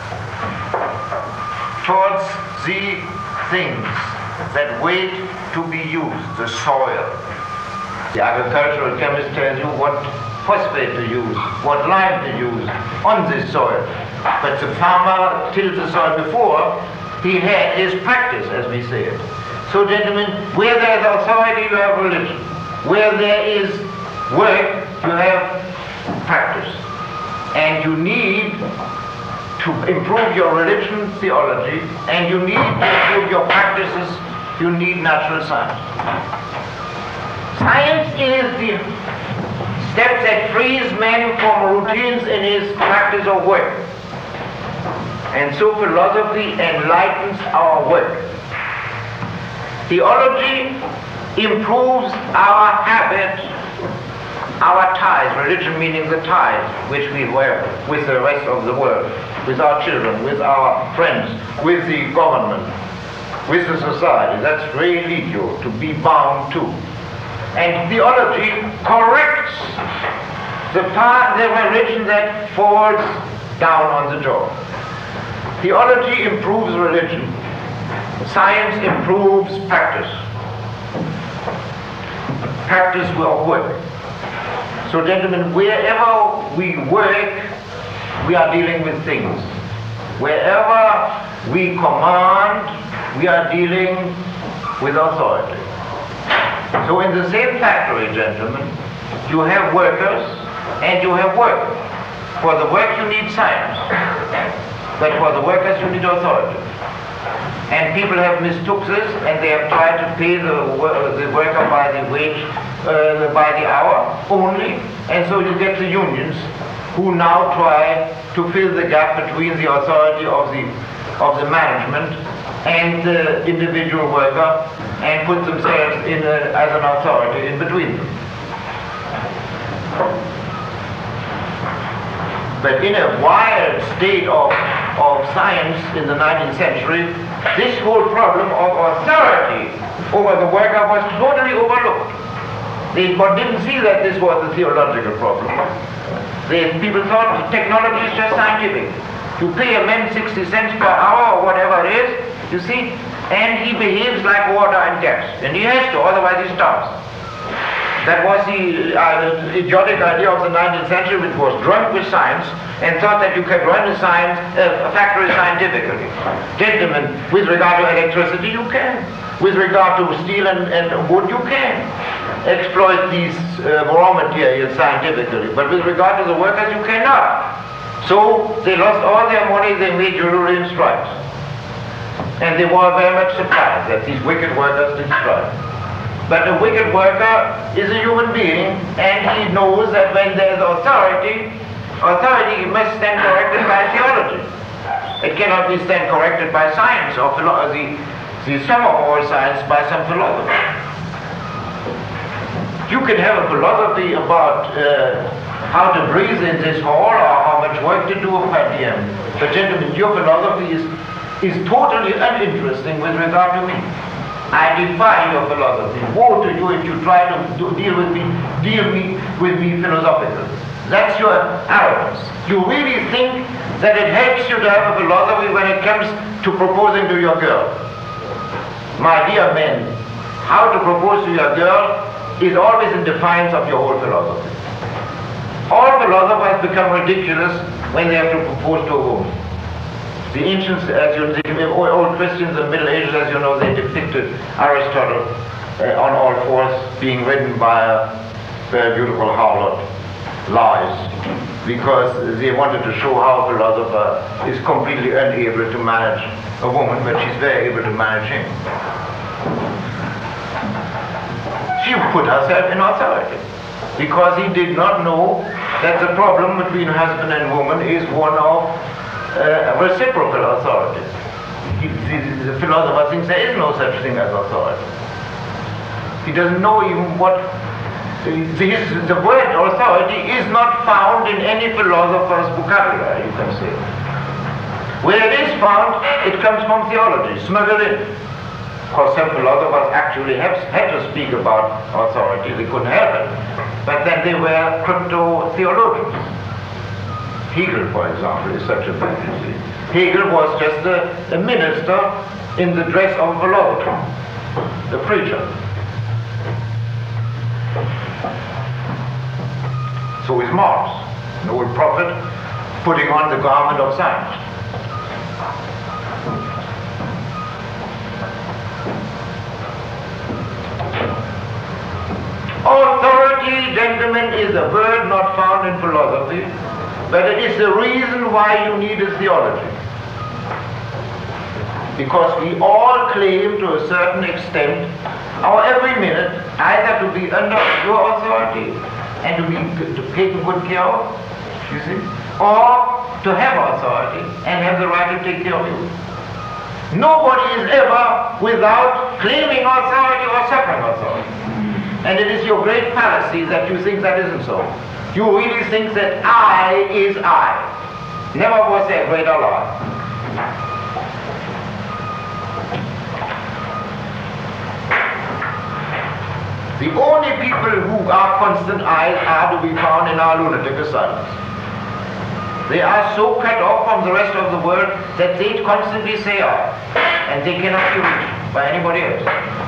S2: towards the things that wait to be used, the soil. The agricultural chemist tells you what phosphate to use, what lime to use on this soil. But the farmer tilled the soil before he had his practice, as we say it. So, gentlemen, where there is authority, you have religion. Where there is work, you have practice. And you need to improve your religion theology, and you need to improve your practices, you need natural science. Science is the step that frees man from routines in his practice of work. And so philosophy enlightens our work. Theology improves our habit, our ties, religion meaning the ties which we have with the rest of the world, with our children, with our friends, with the government, with the society. That's religio, to be bound to. And theology corrects the religion that falls down on the jaw. Theology improves religion. Science improves practice. Practice will work. So, gentlemen, wherever we work, we are dealing with things. Wherever we command, we are dealing with authority. So in the same factory, gentlemen, you have workers and you have work. For the work you need science, but for the workers you need authority. And people have mistook this, and they have tried to pay the worker by the wage, by the hour only, and so you get the unions who now try to fill the gap between the authority of the management and the individual worker, and put themselves in as an authority in between them. But in a wild state of science in the 19th century, this whole problem of authority over the worker was totally overlooked. They didn't see that this was a theological problem. People thought technology is just scientific. You pay a man 60 cents per hour or whatever it is, you see, and he behaves like water and gas. And he has to, otherwise he starves. That was the idiotic idea of the 19th century, which was drunk with science and thought that you could run a factory scientifically. Gentlemen, with regard to electricity, you can. With regard to steel and wood, you can exploit these raw materials scientifically. But with regard to the workers, you cannot. So they lost all their money, they made European strikes. And they were very much surprised that these wicked workers did strike. But a wicked worker is a human being, and he knows that when there's authority must stand corrected by theology. It cannot be stand corrected by science or philosophy, the sum of all science by some philosophy. You can have a philosophy about how to breathe in this hall or how much work to do at the end. But gentlemen, your philosophy is totally uninteresting with regard to me. I defy your philosophy. Woe to you if you try to deal with me philosophically. That's your arrogance. You really think that it helps you to have a philosophy when it comes to proposing to your girl. My dear men, how to propose to your girl is always in defiance of your whole philosophy. All philosophers become ridiculous when they have to propose to a woman. The ancients, as you know, the old Christians and Middle Ages, as you know, they depicted Aristotle on all fours being ridden by a very beautiful harlot, lies, because they wanted to show how a philosopher is completely unable to manage a woman, but she's very able to manage him. She put herself in authority, because he did not know that the problem between husband and woman is one of reciprocal authority. The philosopher thinks there is no such thing as authority. He doesn't know even what the word authority is not found in any philosopher's vocabulary, you can say. Where it is found, it comes from theology, smuggled in. Because some philosophers actually had to speak about authority, they couldn't help it. But then they were crypto-theologians. Hegel, for example, is such a thing, you see. Hegel was just a minister in the dress of a philosopher, the preacher. So is Marx, an old prophet, putting on the garment of science. Authority, gentlemen, is a word not found in philosophy, but it is the reason why you need a theology. Because we all claim to a certain extent, our every minute, either to be under your authority and to take good care of, you see, or to have authority and have the right to take care of you. Nobody is ever without claiming authority or suffering authority. And it is your great fallacy that you think that isn't so. You really think that I is I. Never was there a greater lie. The only people who are constant I's are to be found in our lunatic asylums. They are so cut off from the rest of the world that they constantly say I, and they cannot be reached by anybody else.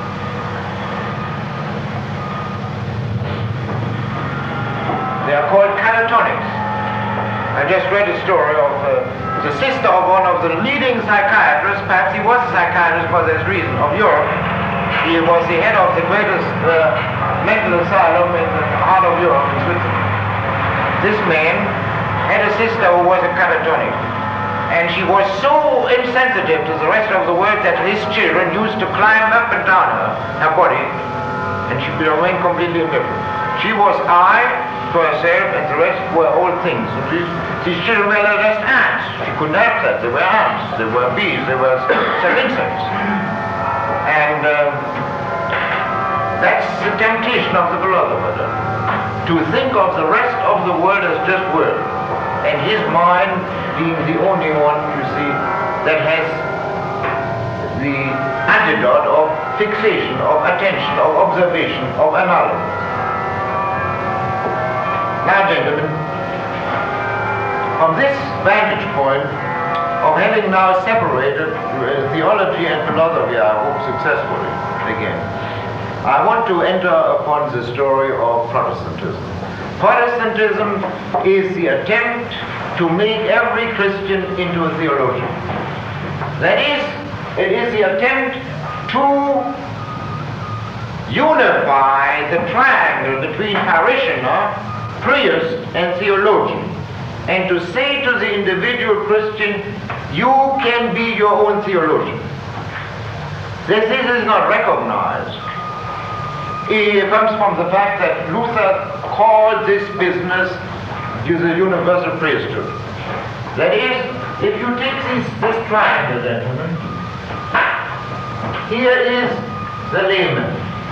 S2: They are called catatonics. I just read a story of the sister of one of the leading psychiatrists, perhaps he was a psychiatrist for this reason, of Europe. He was the head of the greatest mental asylum in the heart of Europe, in Switzerland. This man had a sister who was a catatonic, and she was so insensitive to the rest of the world that his children used to climb up and down her body, and she remained completely indifferent. She was I to herself, and the rest were all things. These children were just ants. She couldn't help that. They were ants, they were bees, they were some insects. And that's the temptation of the philosopher, to think of the rest of the world as just world, and his mind being the only one, you see, that has the antidote of fixation, of attention, of observation, of analysis. Now, gentlemen, from this vantage point of having now separated theology and philosophy, I hope successfully again, I want to enter upon the story of Protestantism. Protestantism is the attempt to make every Christian into a theologian. That is, it is the attempt to unify the triangle between parishioner, priest, and theologian, and to say to the individual Christian, you can be your own theologian. This is not recognized. It comes from the fact that Luther called this business the universal priesthood. That is, if you take this triangle, gentlemen, here is the layman,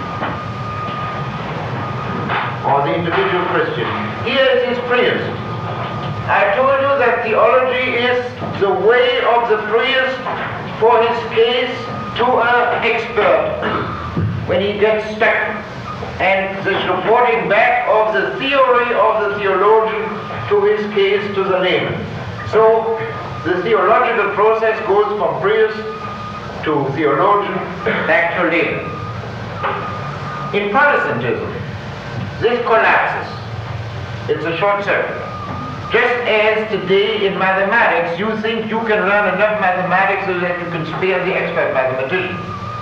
S2: or the individual Christian. Here is his priest. I told you that theology is the way of the priest for his case to an expert when he gets stuck, and the reporting back of the theory of the theologian to his case to the layman. So the theological process goes from priest to theologian back to layman. In Protestantism, this collapses. It's a short circuit. Just as today in mathematics, you think you can learn enough mathematics so that you can spare the expert mathematician.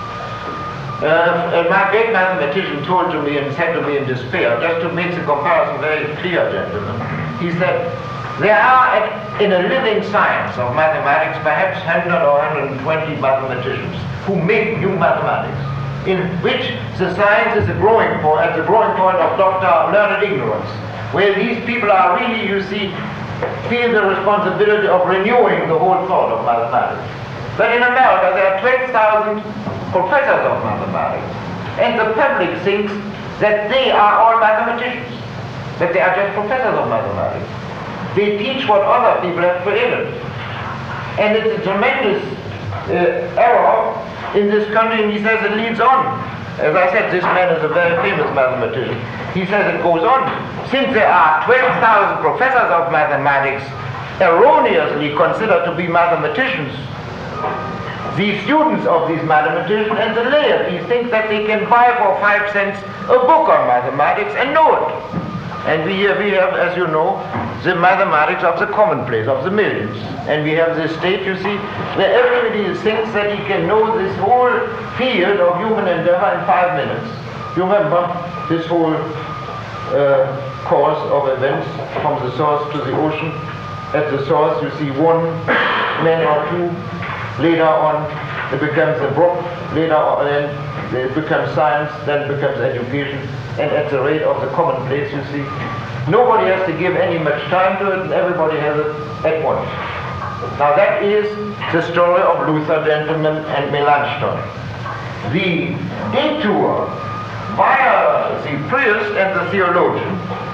S2: My great mathematician told to me and said to me in despair, just to make the comparison very clear, gentlemen, he said, there are in a living science of mathematics perhaps 100 or 120 mathematicians who make new mathematics, in which the science is at the growing point of Dr. Learned Ignorance, where these people are really, you see, feel the responsibility of renewing the whole thought of mathematics. But in America there are 12,000 professors of mathematics, and the public thinks that they are all mathematicians, that they are just professors of mathematics. They teach what other people have created. And it's a tremendous error in this country, and he says it leads on. As I said, this man is a very famous mathematician. He says it goes on. Since there are 12,000 professors of mathematics erroneously considered to be mathematicians, the students of these mathematicians and the laity think that they can buy for 5 cents a book on mathematics and know it. And we have, as you know, the mathematics of the commonplace, of the millions. And we have this state, you see, where everybody thinks that he can know this whole field of human endeavor in 5 minutes. You remember this whole course of events from the source to the ocean. At the source you see one man or two, later on it becomes a brook, later on then it becomes science, then it becomes education, and at the rate of the commonplace you see, nobody has to give any much time to it and everybody has it at once. Now that is the story of Luther, gentlemen, and Melanchthon. The detour via the priest and the theologian,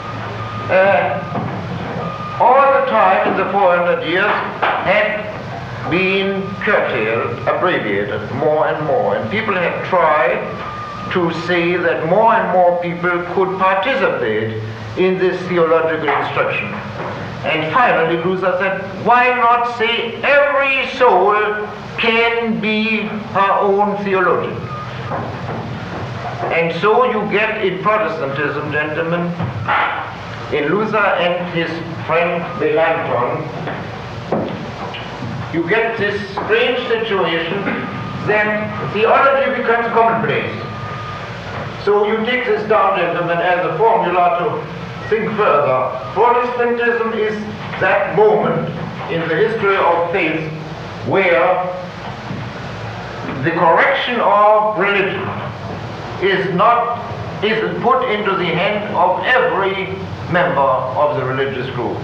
S2: all the time in the 400 years had been curtailed, abbreviated more and more, and people have tried to say that more and more people could participate in this theological instruction. And finally Luther said, why not say every soul can be her own theologian? And so you get in Protestantism, gentlemen, in Luther and his friend Melanchthon, you get this strange situation that theology becomes commonplace. So you take this down, gentlemen, as a formula to think further. Protestantism is that moment in the history of faith where the correction of religion is put into the hand of every member of the religious group.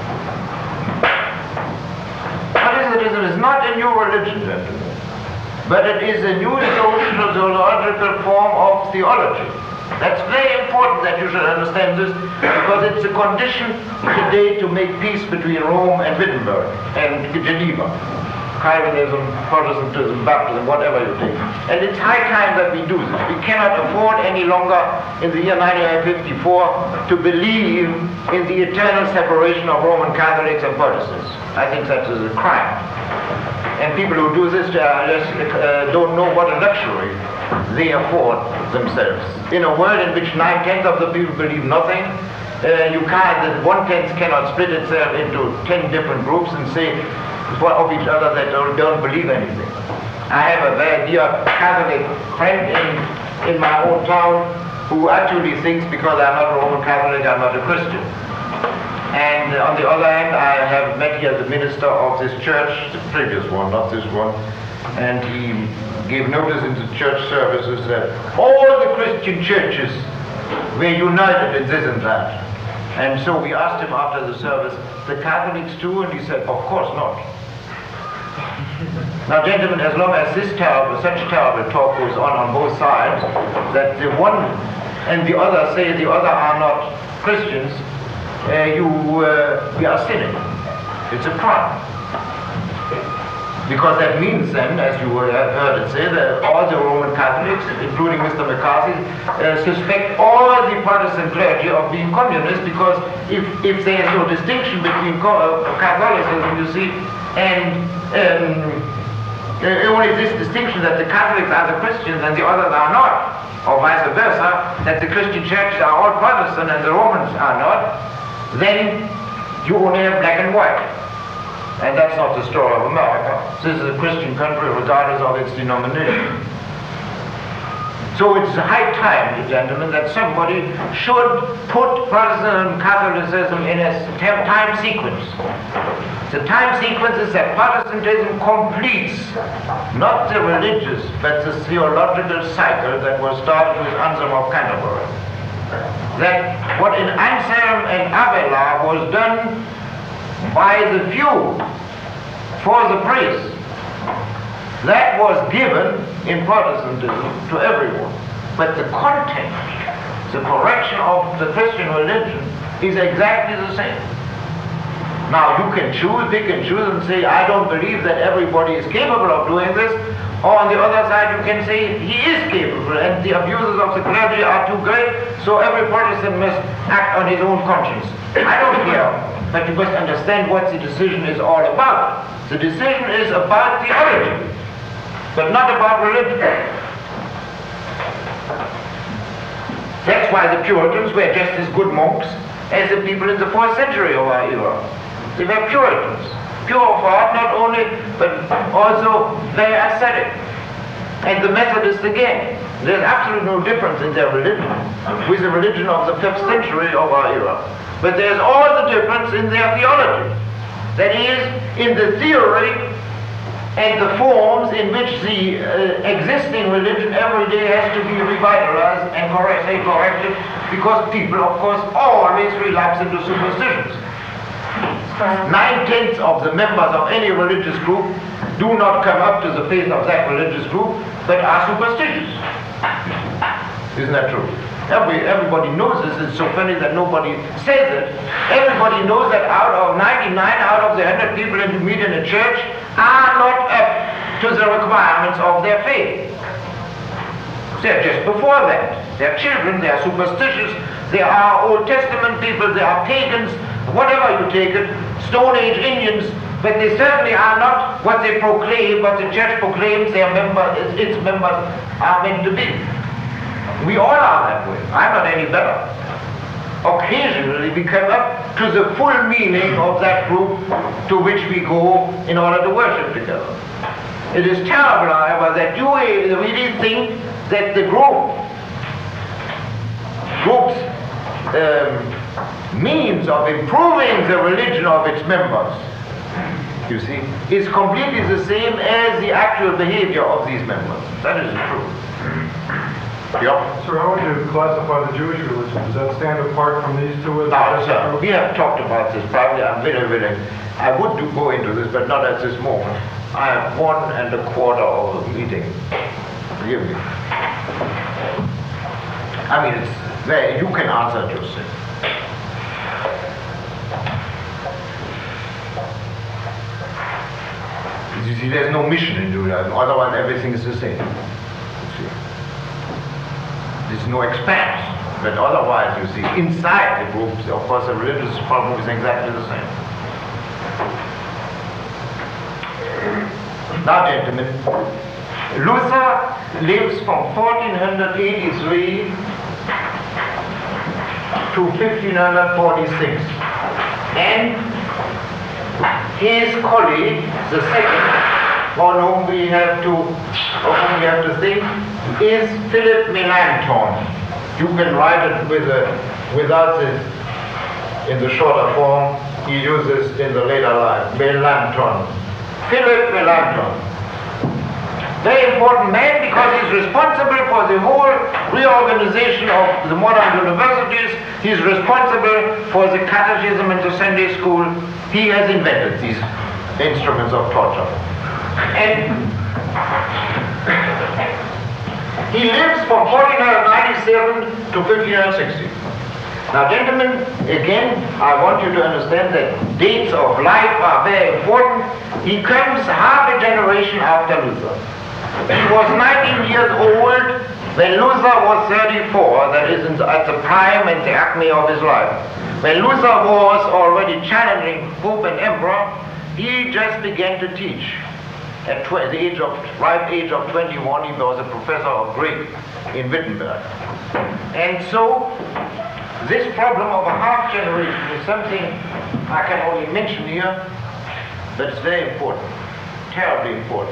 S2: Protestantism is not a new religion, gentlemen, but it is a new social theological form of theology. That's very important that you should understand this, because it's a condition today to make peace between Rome and Wittenberg and Geneva. Calvinism, Protestantism, Baptism, whatever you take. And it's high time that we do this. We cannot afford any longer in the year 1954 to believe in the eternal separation of Roman Catholics and Protestants. I think that is a crime. And people who do this don't know what a luxury they afford themselves. In a world in which 9/10 of the people believe nothing, the 1/10 cannot split itself into 10 different groups and say of each other that don't believe anything. I have a very dear Catholic friend in my own town who actually thinks because I'm not a Roman Catholic, I'm not a Christian. And on the other hand, I have met here the minister of this church, the previous one, not this one, and he gave notice in the church services that all the Christian churches were united in this and that. And so we asked him after the service, the Catholics too? And he said, of course not. Now, gentlemen, as long as such terrible talk goes on both sides, that the one and the other say the other are not Christians, we are sinning. It's a crime. Because that means then, as you have heard it say, that all the Roman Catholics, including Mr. McCarthy, suspect all the Protestant clergy of being communists, because if there is no distinction between Catholicism, you see, and only this distinction that the Catholics are the Christians and the others are not, or vice versa, that the Christian churches are all Protestant and the Romans are not, then you only have black and white. And that's not the story of America. This is a Christian country regardless of its denomination. So it's high time, gentlemen, that somebody should put Protestant and Catholicism in a time sequence. The time sequence is that Protestantism completes not the religious, but the theological cycle that was started with Anselm of Canterbury. That what in Anselm and Avila was done by the few for the priest, that was given in Protestantism to everyone. But the content, the correction of the Christian religion is exactly the same. Now you can choose, pick and choose and say, I don't believe that everybody is capable of doing this, or on the other side you can say, he is capable and the abuses of the clergy are too great, so every Protestant must act on his own conscience. I don't care, but you must understand what the decision is all about. The decision is about theology, but not about religion. That's why the Puritans were just as good monks as the people in the 4th century of our era. They were Puritans, pure of heart not only, but also very ascetic. And the Methodists again. There's absolutely no difference in their religion with the religion of the 5th century of our era. But there's all the difference in their theology. That is, in the theory and the forms in which the existing religion every day has to be revitalized and corrected, because people, of course, always relapse into superstitions. 9/10 of the members of any religious group do not come up to the faith of that religious group, but are superstitious. Isn't that true? Everybody knows this. It's so funny that nobody says it. Everybody knows that out of 99 out of the 100 people that you meet in a church are not up to the requirements of their faith. They're just before that. They're children, they are superstitious, they are Old Testament people, they are pagans, whatever you take it, Stone Age Indians, but they certainly are not what they proclaim, what the church proclaims its members are meant to be. We all are that way. I'm not any better. Occasionally we come up to the full meaning of that group to which we go in order to worship together. It is terrible, however, that you really think that the group's means of improving the religion of its members, you see, is completely the same as the actual behavior of these members. That is true. Yeah.
S3: Sir, how would you classify the Jewish religion? Does that stand apart from these two?
S2: No, sir. We have talked about this privately. I'm very willing. I would go into this, but not at this moment. I have 1 1/4 of the meeting. Forgive me. I mean, it's there. You can answer it yourself. You see, there's no mission in Judaism. Otherwise, everything is the same. There's no expanse, but otherwise, you see, inside the groups, of course, the religious problem is exactly the same. Now, gentlemen, Luther lives from 1483 to 1546, and his colleague, the second, on whom we have to think, is Philip Melanchthon. You can write it without this in the shorter form. He uses in the later life, Melanchthon. Philip Melanchthon. Very important man because he's responsible for the whole reorganization of the modern universities. He's responsible for the catechism and the Sunday school. He has invented these instruments of torture. And he lives from 1497 to 1560. Now, gentlemen, again, I want you to understand that dates of life are very important. He comes half a generation after Luther. He was 19 years old when Luther was 34, that is at the prime and the acme of his life. When Luther was already challenging Pope and Emperor, he just began to teach. At the ripe age of 21, he was a professor of Greek in Wittenberg. And so, this problem of a half generation is something I can only mention here, but it's very important, terribly important.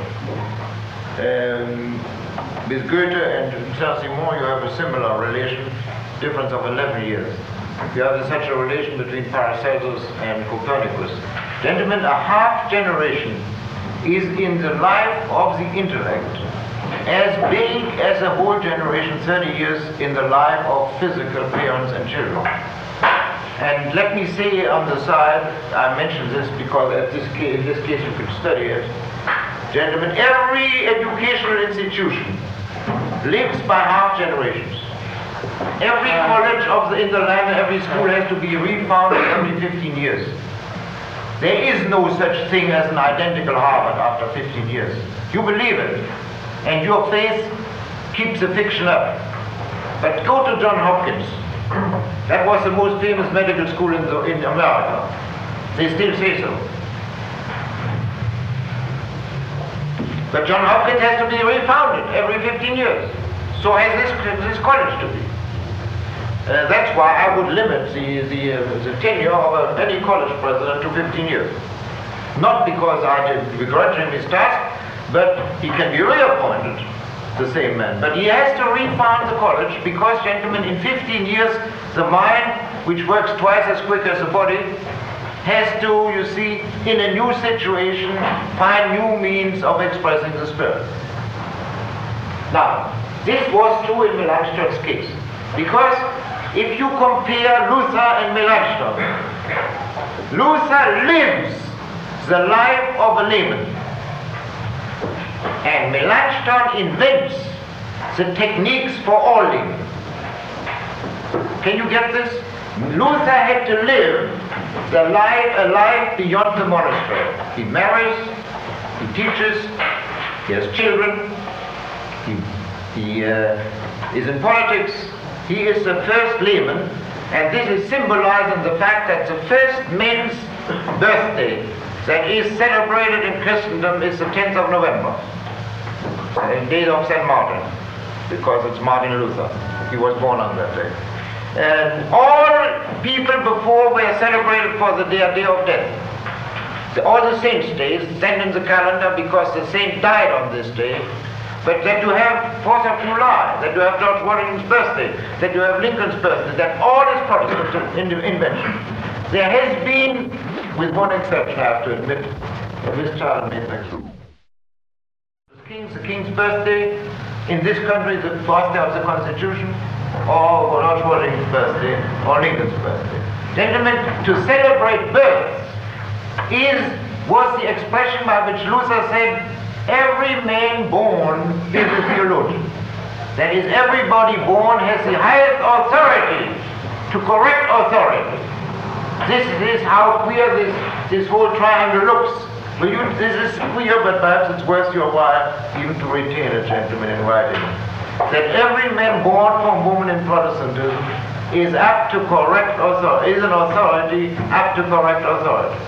S2: With Goethe and Saint-Simon, you have a similar relation, difference of 11 years. You have such a relation between Paracelsus and Copernicus. Gentlemen, a half generation is in the life of the intellect as big as a whole generation, 30 years, in the life of physical parents and children. And let me say on the side, I mention this because in this case you could study it. Gentlemen, every educational institution lives by half generations. Every college in the land, every school has to be refounded every 15 years. There is no such thing as an identical Harvard after 15 years. You believe it, and your faith keeps the fiction up. But go to Johns Hopkins. That was the most famous medical school in America. They still say so. But Johns Hopkins has to be refounded every 15 years. So has this college to be. That's why I would limit the tenure of any college president to 15 years. Not because I begrudge him his task, but he can be reappointed the same man. But he has to refound the college because, gentlemen, in 15 years, the mind, which works twice as quick as the body, has to, you see, in a new situation, find new means of expressing the spirit. Now, this was true in Melanchthon's case. Because if you compare Luther and Melanchthon, Luther lives the life of a layman. And Melanchthon invents the techniques for all laymen. Can you get this? Luther had to live a life beyond the monastery. He marries, he teaches, he has children, he is in politics. He is the first layman, and this is symbolized in the fact that the first man's birthday that is celebrated in Christendom is the 10th of November, the day of St. Martin, because it's Martin Luther. He was born on that day. And all people before were celebrated for their day of death. All the saints' days sent in the calendar because the saint died on this day. But that you have 4th of July, that you have George Washington's birthday, that you have Lincoln's birthday, that all is Protestant invention. There has been, with one exception I have to admit, this child made next room. The king's birthday, in this country, the birthday of the Constitution, or George Washington's birthday, or Lincoln's birthday. Gentlemen, to celebrate births was the expression by which Luther said, every man born is a theologian. That is, everybody born has the highest authority to correct authority. This is how queer this whole triangle looks. This is queer, but perhaps it's worth your while even to retain it, gentlemen, in writing. That every man born from woman in Protestantism is apt to correct authority, is an authority apt to correct authority.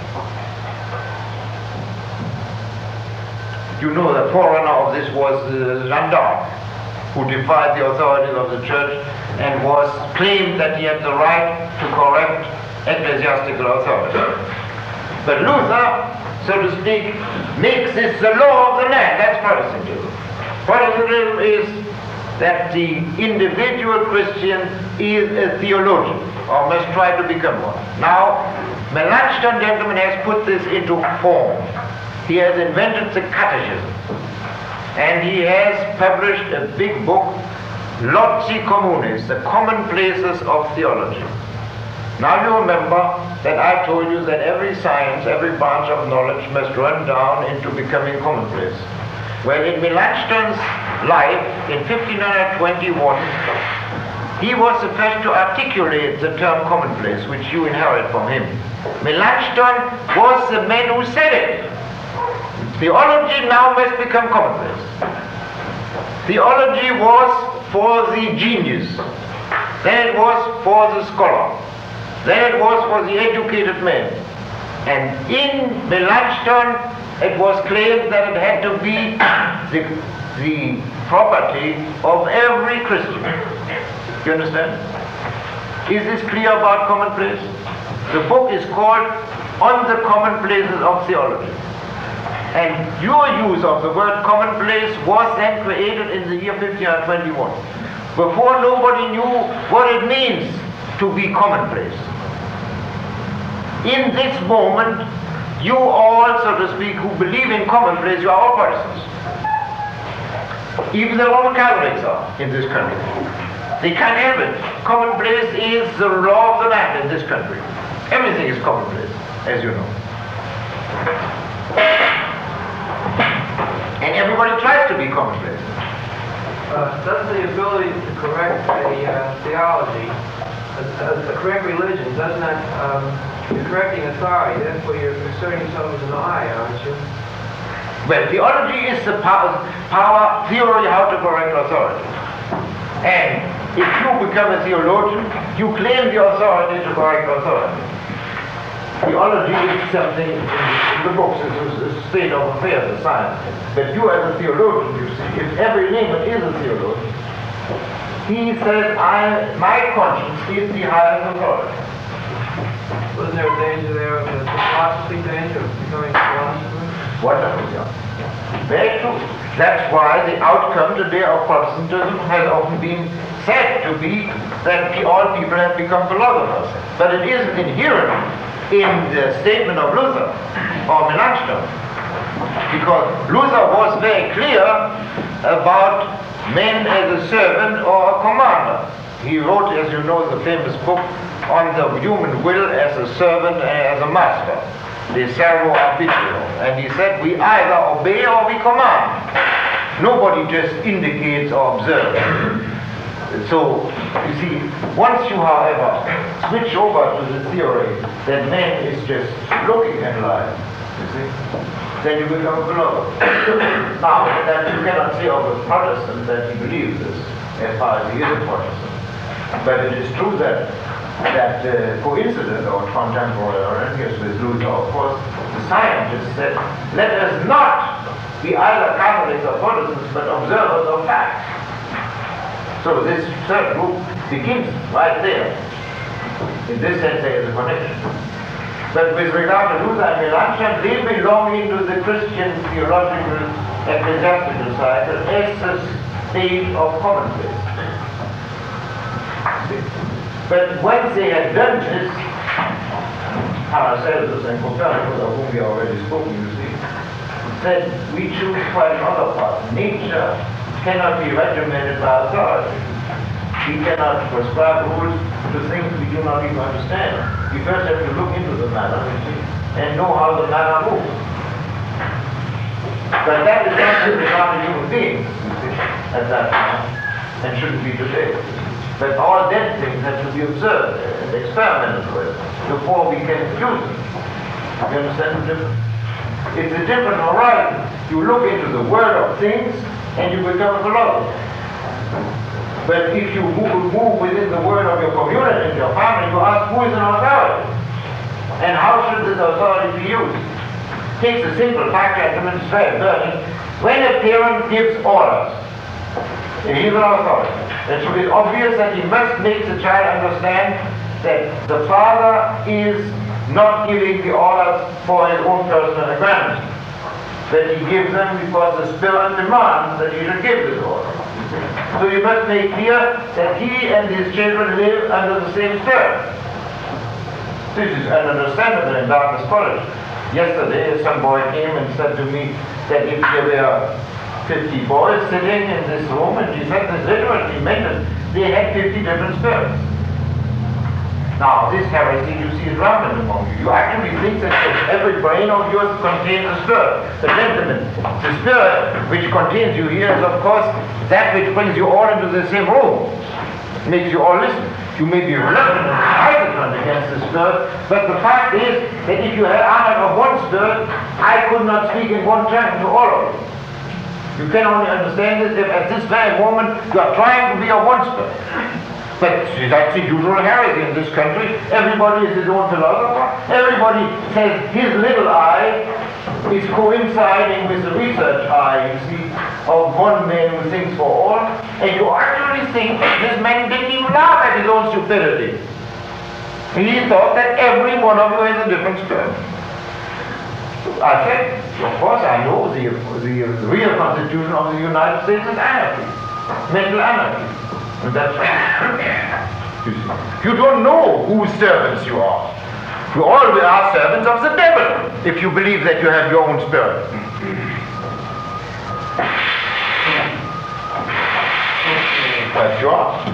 S2: You know the forerunner of this was Jeanne d'Arc, who defied the authorities of the church and claimed that he had the right to correct ecclesiastical authority. But Luther, so to speak, makes this the law of the land. That's Protestantism. Protestantism is that the individual Christian is a theologian, or must try to become one. Now, Melanchthon, gentlemen, has put this into form. He has invented the catechism, and he has published a big book, Loci Communis, the commonplaces of theology. Now you remember that I told you that every science, every branch of knowledge must run down into becoming commonplace. Well, in Melanchthon's life, in 1521, he was the first to articulate the term commonplace, which you inherit from him. Melanchthon was the man who said it. Theology now must become commonplace. Theology was for the genius, then it was for the scholar, then it was for the educated man. And in Melanchthon it was claimed that it had to be the property of every Christian. You understand? Is this clear about commonplace? The book is called On the Commonplaces of Theology. And your use of the word commonplace was then created in the year 1521. Before, nobody knew what it means to be commonplace. In this moment, you all, so to speak, who believe in commonplace, you are all Protestants. Even the Roman Catholics are in this country. They can't help it. Commonplace is the law of the land in this country. Everything is commonplace, as you know. And everybody tries to be commonplace.
S4: Does the ability to correct a theology, a correct religion, doesn't that, you're correcting authority, therefore you're asserting yourself as an I, aren't you?
S2: Well, theology is the power theory how to correct authority. And if you become a theologian, you claim the authority to correct authority. Theology is something in the books, it's a state of affairs, a science. But you as a theologian, you see, if every layman is a theologian, he says, my conscience is the highest authority.
S4: Wasn't there a danger there of the philosophy danger of becoming a philosopher?
S2: Wonderful, yeah. Very true. That's why the outcome today of Protestantism has often been said to be that all people have become philosophers. But it isn't inherent in the statement of Luther or Melanchthon. Because Luther was very clear about man as a servant or a commander. He wrote, as you know, the famous book on the human will as a servant and as a master, De Servo Arbitrio. And he said, we either obey or we command. Nobody just indicates or observes. So, you see, once you, however, switch over to the theory that man is just looking at life, you see, then you become a philosopher. Now, that you cannot say of a Protestant that he believes this, as far as he is a Protestant. But it is true that coincident or contemporaneous with Luther, of course, the scientists said, let us not be either Catholics or Protestants, but observers of facts. So this third group begins right there. In this sense, there is a connection. But with regard to Luther and Melanchthon, they belong into the Christian theological ecclesiastical cycle as a state of commonplace. But once they had done this, Paracelsus and Copernicus, of whom we already spoken, you see, said we choose quite another path. Nature cannot be regimented by authority. We cannot prescribe rules to things we do not even understand. We first have to look into the matter, you see, and know how the matter moves. But that is not with regard to human beings, you see, at that time, and shouldn't be today. But all dead things have to be observed and experimented with before we can use them. You understand the difference? It's a different horizon. You look into the world of things and you become a philosopher. But if you move within the world of your community and your family, you ask who is an authority? And how should this authority be used? Takes a simple fact, gentlemen, it's very burning. When a parent gives orders, he's an authority. It should be obvious that he must make the child understand that the father is not giving the orders for his own personal advantage. That he gives them because the Spirit demands that he should give this order. So you must make clear that he and his children live under the same Spirit. This is understandable in Dartmouth College. Yesterday some boy came and said to me that if there were 50 boys sitting in this room, and he said this literally meant that they had 50 different spirits. Now, this heresy you see is rampant among you. You actually think that every brain of yours contains a spirit. But gentlemen, the spirit which contains you here is, of course, that which brings you all into the same room, makes you all listen. You may be reluctant and hesitant against the spirit, but the fact is that if you had honored of one spirit, I could not speak in one tongue to all of you. You can only understand this if at this very moment you are trying to be a one spirit. But that's the usual heresy in this country. Everybody is his own philosopher. Everybody says his little I is coinciding with the research I, you see, of one man who thinks for all. And you actually think that this man didn't even laugh at his own stupidity. He thought that every one of you is a different spirit. I said, of course I know the real constitution of the United States is anarchy, mental anarchy. And that's right. You don't know whose servants you are. You all are servants of the devil if you believe that you have your own spirit. That's yours.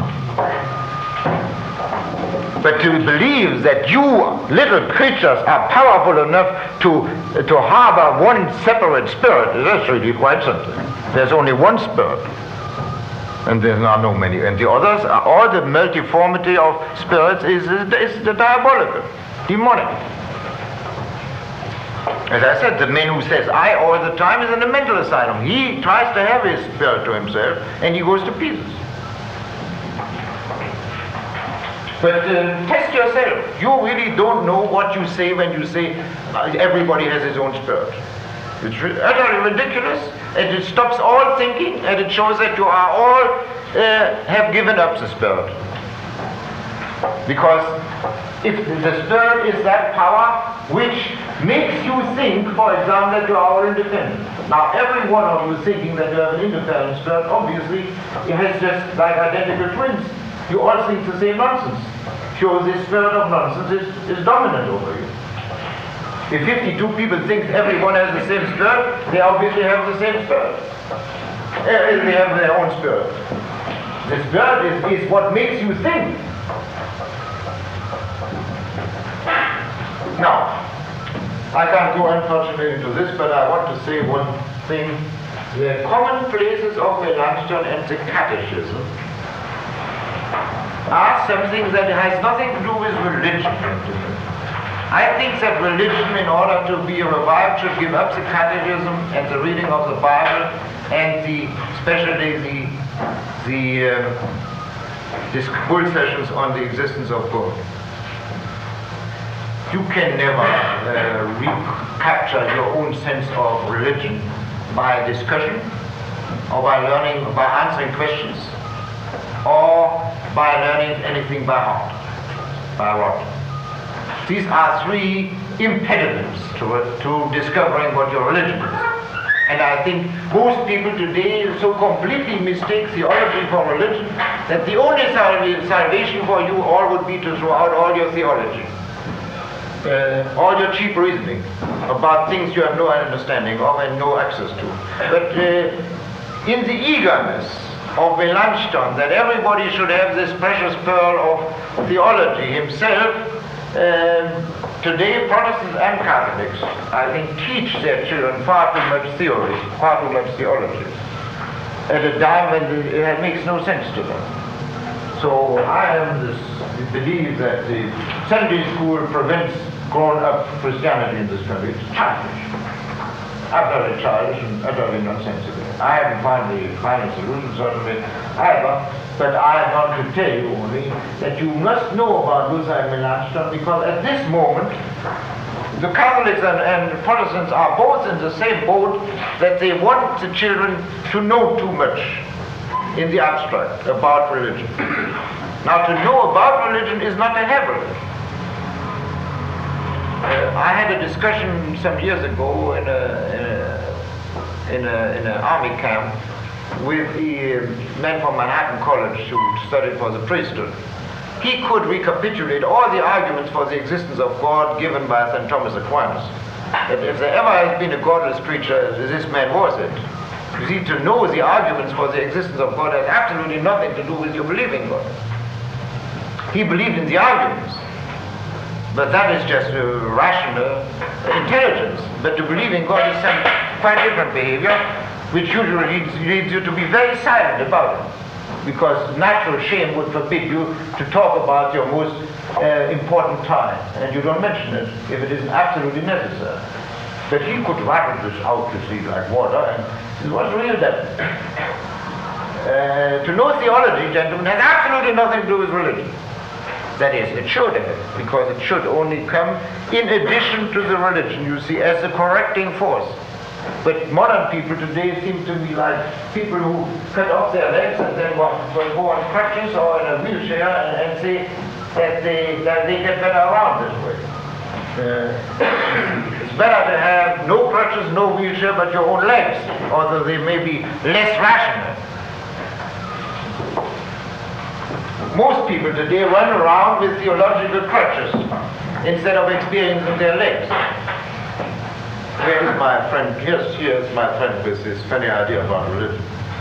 S2: But to believe that you little creatures are powerful enough to harbor one separate spirit, that's really quite something. There's only one spirit. And there are no many. And the others, all the multiformity of spirits is the diabolical, demonic. As I said, the man who says I all the time is in a mental asylum. He tries to have his spirit to himself and he goes to pieces. But test yourself. You really don't know what you say when you say everybody has his own spirit. It's utterly ridiculous, and it stops all thinking, and it shows that you are all have given up the spirit. Because if the Spirit is that power which makes you think, for example, that you are all independent. Now, every one of you thinking that you have an independent spirit, obviously, it has just like identical twins. You all think the same nonsense. So this spirit of nonsense is dominant over you. If 52 people think everyone has the same spirit, they obviously have the same spirit. They have their own spirit. The spirit is what makes you think. Now, I can't go unfortunately into this, but I want to say one thing. The commonplaces of Melanchthon and the Catechism are something that has nothing to do with religion. I think that religion, in order to be revived, should give up the Catechism and the reading of the Bible and especially the school sessions on the existence of God. You can never recapture your own sense of religion by discussion, or by learning, by answering questions, or by learning anything by heart, by rote. These are three impediments to discovering what your religion is. And I think most people today so completely mistake theology for religion that the only salvation for you all would be to throw out all your theology. All your cheap reasoning about things you have no understanding of and no access to. But in the eagerness of Melanchthon that everybody should have this precious pearl of theology himself, today Protestants and Catholics, I think, teach their children far too much theory, far too much theology, at a time when it makes no sense to them. So I believe that the Sunday school prevents grown-up Christianity in this country. It's childish, utterly childish and utterly nonsensical. I haven't found the final solution certainly either, but I want to tell you only that you must know about Luther and Melanchthon, because at this moment the Catholics and Protestants are both in the same boat, that they want the children to know too much in the abstract about religion. Now, to know about religion is not to have religion. I had a discussion some years ago in an army camp with the man from Manhattan College who studied for the priesthood. He could recapitulate all the arguments for the existence of God given by St. Thomas Aquinas. That if there ever has been a godless creature, this man was it. You see, to know the arguments for the existence of God has absolutely nothing to do with your believing God. He believed in the arguments, but that is just rational intelligence. But to believe in God is some quite different behavior, which usually leads you to be very silent about it, because natural shame would forbid you to talk about your most important time, and you don't mention it if it isn't absolutely necessary. But he could rattle this out, you see, like water, and it was real depth. To know theology, gentlemen, has absolutely nothing to do with religion. That is, it should have, because it should only come in addition to the religion, you see, as a correcting force. But modern people today seem to be like people who cut off their legs and then go on crutches or in a wheelchair and say that they get better around this way. It's better to have no crutches, no wheelchair, but your own legs, although they may be less rational. Most people today run around with theological crutches instead of experiencing their legs. Where is my friend? Here's my friend with his funny idea about religion.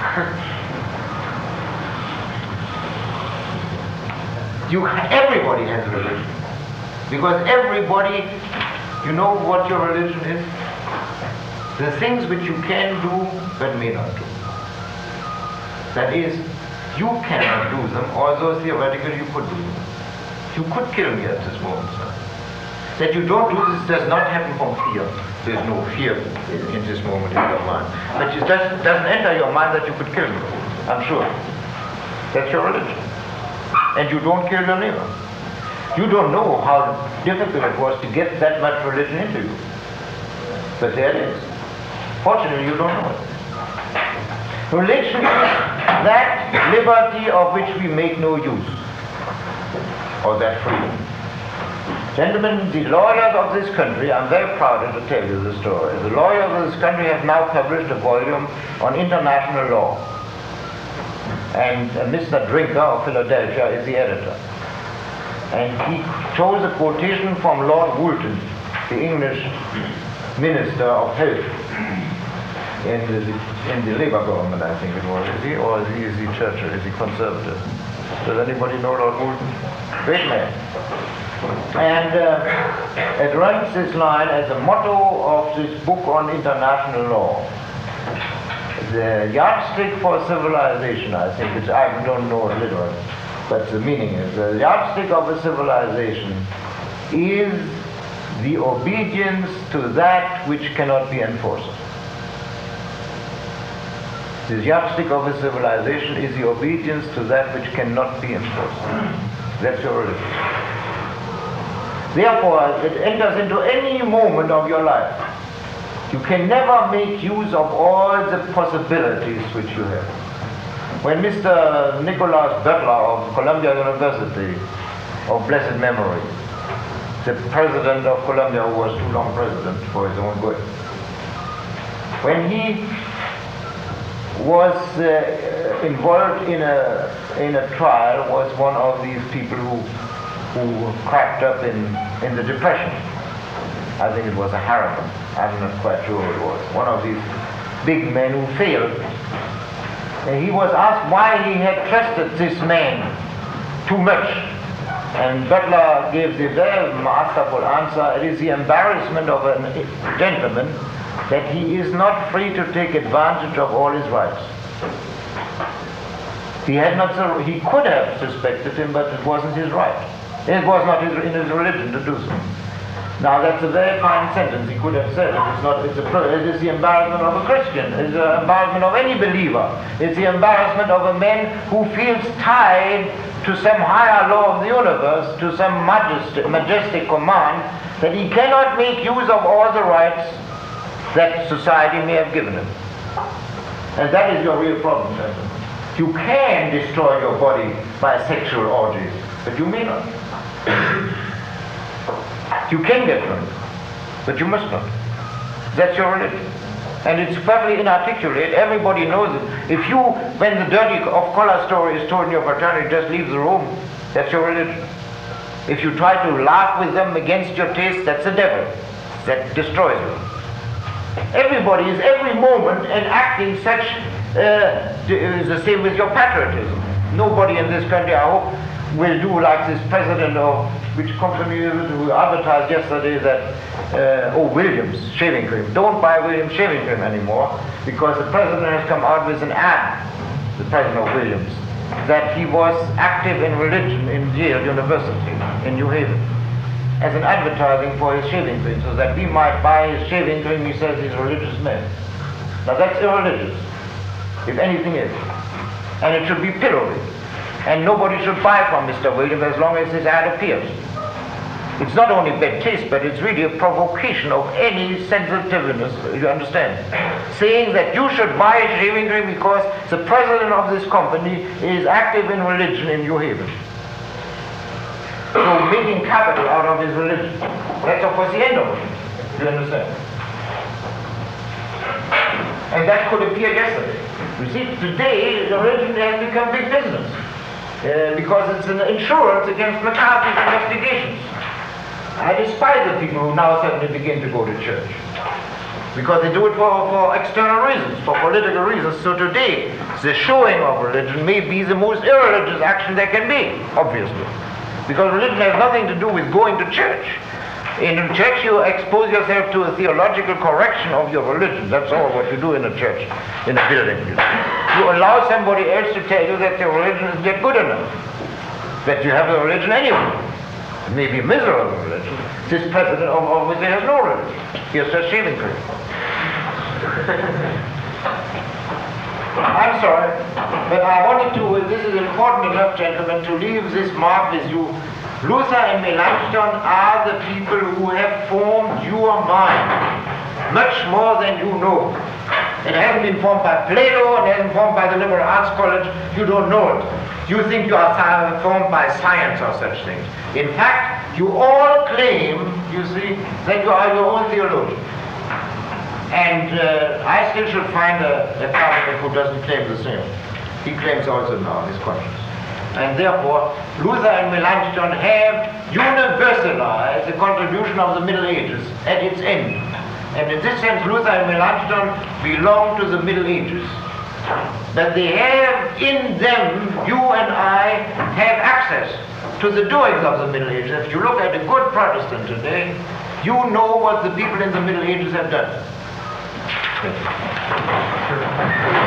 S2: Everybody has religion. Because everybody, you know what your religion is? The things which you can do but may not do. That is, you cannot do them, although theoretically you could do them. You could kill me at this moment, sir. That you don't do this does not happen from fear. There's no fear in this moment in your mind. But it doesn't enter your mind that you could kill me, I'm sure. That's your religion. And you don't kill your neighbor. You don't know how difficult it was to get that much religion into you. But there it is. Fortunately, you don't know it. Religion is that liberty of which we make no use. or that freedom. Gentlemen, the lawyers of this country, I'm very proud to tell you the story. The lawyers of this country have now published a volume on international law. And Mr. Drinker of Philadelphia is the editor. And he chose a quotation from Lord Woolton, the English Minister of Health in the Labour government, I think it was. Is he? Or is he Churchill? Is he Conservative? Does anybody know Lord Woolton? Great man. And it runs this line as a motto of this book on international law. The yardstick for civilization, I think, which I don't know literally, but the meaning is, the yardstick of a civilization is the obedience to that which cannot be enforced. The yardstick of a civilization is the obedience to that which cannot be enforced. That's your religion. Therefore, it enters into any moment of your life. You can never make use of all the possibilities which you have. When Mr. Nicholas Butler of Columbia University, of blessed memory, the president of Columbia, who was too long president for his own good, when he was involved in a trial, was one of these people who cracked up in the Depression. I think it was a Harriman. I'm not quite sure who it was. One of these big men who failed. And he was asked why he had trusted this man too much. And Butler gave the very masterful answer: it is the embarrassment of a gentleman that he is not free to take advantage of all his rights. He could have suspected him, but it wasn't his right. It was not in his religion to do so. Now that's a very fine sentence. He could have said it is the embarrassment of a Christian. It's the embarrassment of any believer. It's the embarrassment of a man who feels tied to some higher law of the universe, to some majestic command, that he cannot make use of all the rights that society may have given him. And that is your real problem, gentlemen. You can destroy your body by sexual orgies, but you may not. You can get drunk, but you must not. That's your religion. And it's perfectly inarticulate. Everybody knows it. If you, when the dirty off-color story is told in your fraternity, just leave the room, that's your religion. If you try to laugh with them against your taste, that's the devil. That destroys you. Everybody is every moment enacting such, is the same with your patriotism. Nobody in this country, I hope, will do like this president of which company who advertised yesterday that, Williams shaving cream. Don't buy Williams shaving cream anymore, because the president has come out with an ad, the president of Williams, that he was active in religion in Yale University in New Haven, as an advertising for his shaving cream, so that we might buy his shaving cream. He says he's a religious man. Now that's irreligious, if anything is. And it should be pillowy. And nobody should buy from Mr. Williams as long as his ad appears. It's not only bad taste, but it's really a provocation of any sensitiveness, you understand? Saying that you should buy a shaving cream because the president of this company is active in religion in New Haven. So making capital out of his religion. That's of course the end of it. You understand? And that could appear yesterday. You see, today the religion has become big business. Because it's an insurance against McCarthy's investigations. I despise the people who now suddenly begin to go to church. Because they do it for external reasons, for political reasons. So today, the showing of religion may be the most irreligious action there can be, obviously. Because religion has nothing to do with going to church. In church you expose yourself to a theological correction of your religion. That's all what you do in a church, in a building. You allow somebody else to tell you that your religion is yet good enough, that you have a religion anyway. It may be a miserable religion. This president obviously has no religion. He has just shaving cream. I'm sorry, but I wanted to, this is important enough, gentlemen, to leave this mark with you. Luther and Melanchthon are the people who have formed your mind, much more than you know. It hasn't been formed by Plato, it hasn't been formed by the Liberal Arts College, you don't know it. you think you are formed by science or such things. In fact, you all claim, you see, that you are your own theologian. And I still should find a Catholic who doesn't claim the same. He claims also now his conscience. And therefore, Luther and Melanchthon have universalized the contribution of the Middle Ages at its end. And in this sense, Luther and Melanchthon belong to the Middle Ages. But they have in them, you and I have access to the doings of the Middle Ages. If you look at a good Protestant today, you know what the people in the Middle Ages have done. Thank you.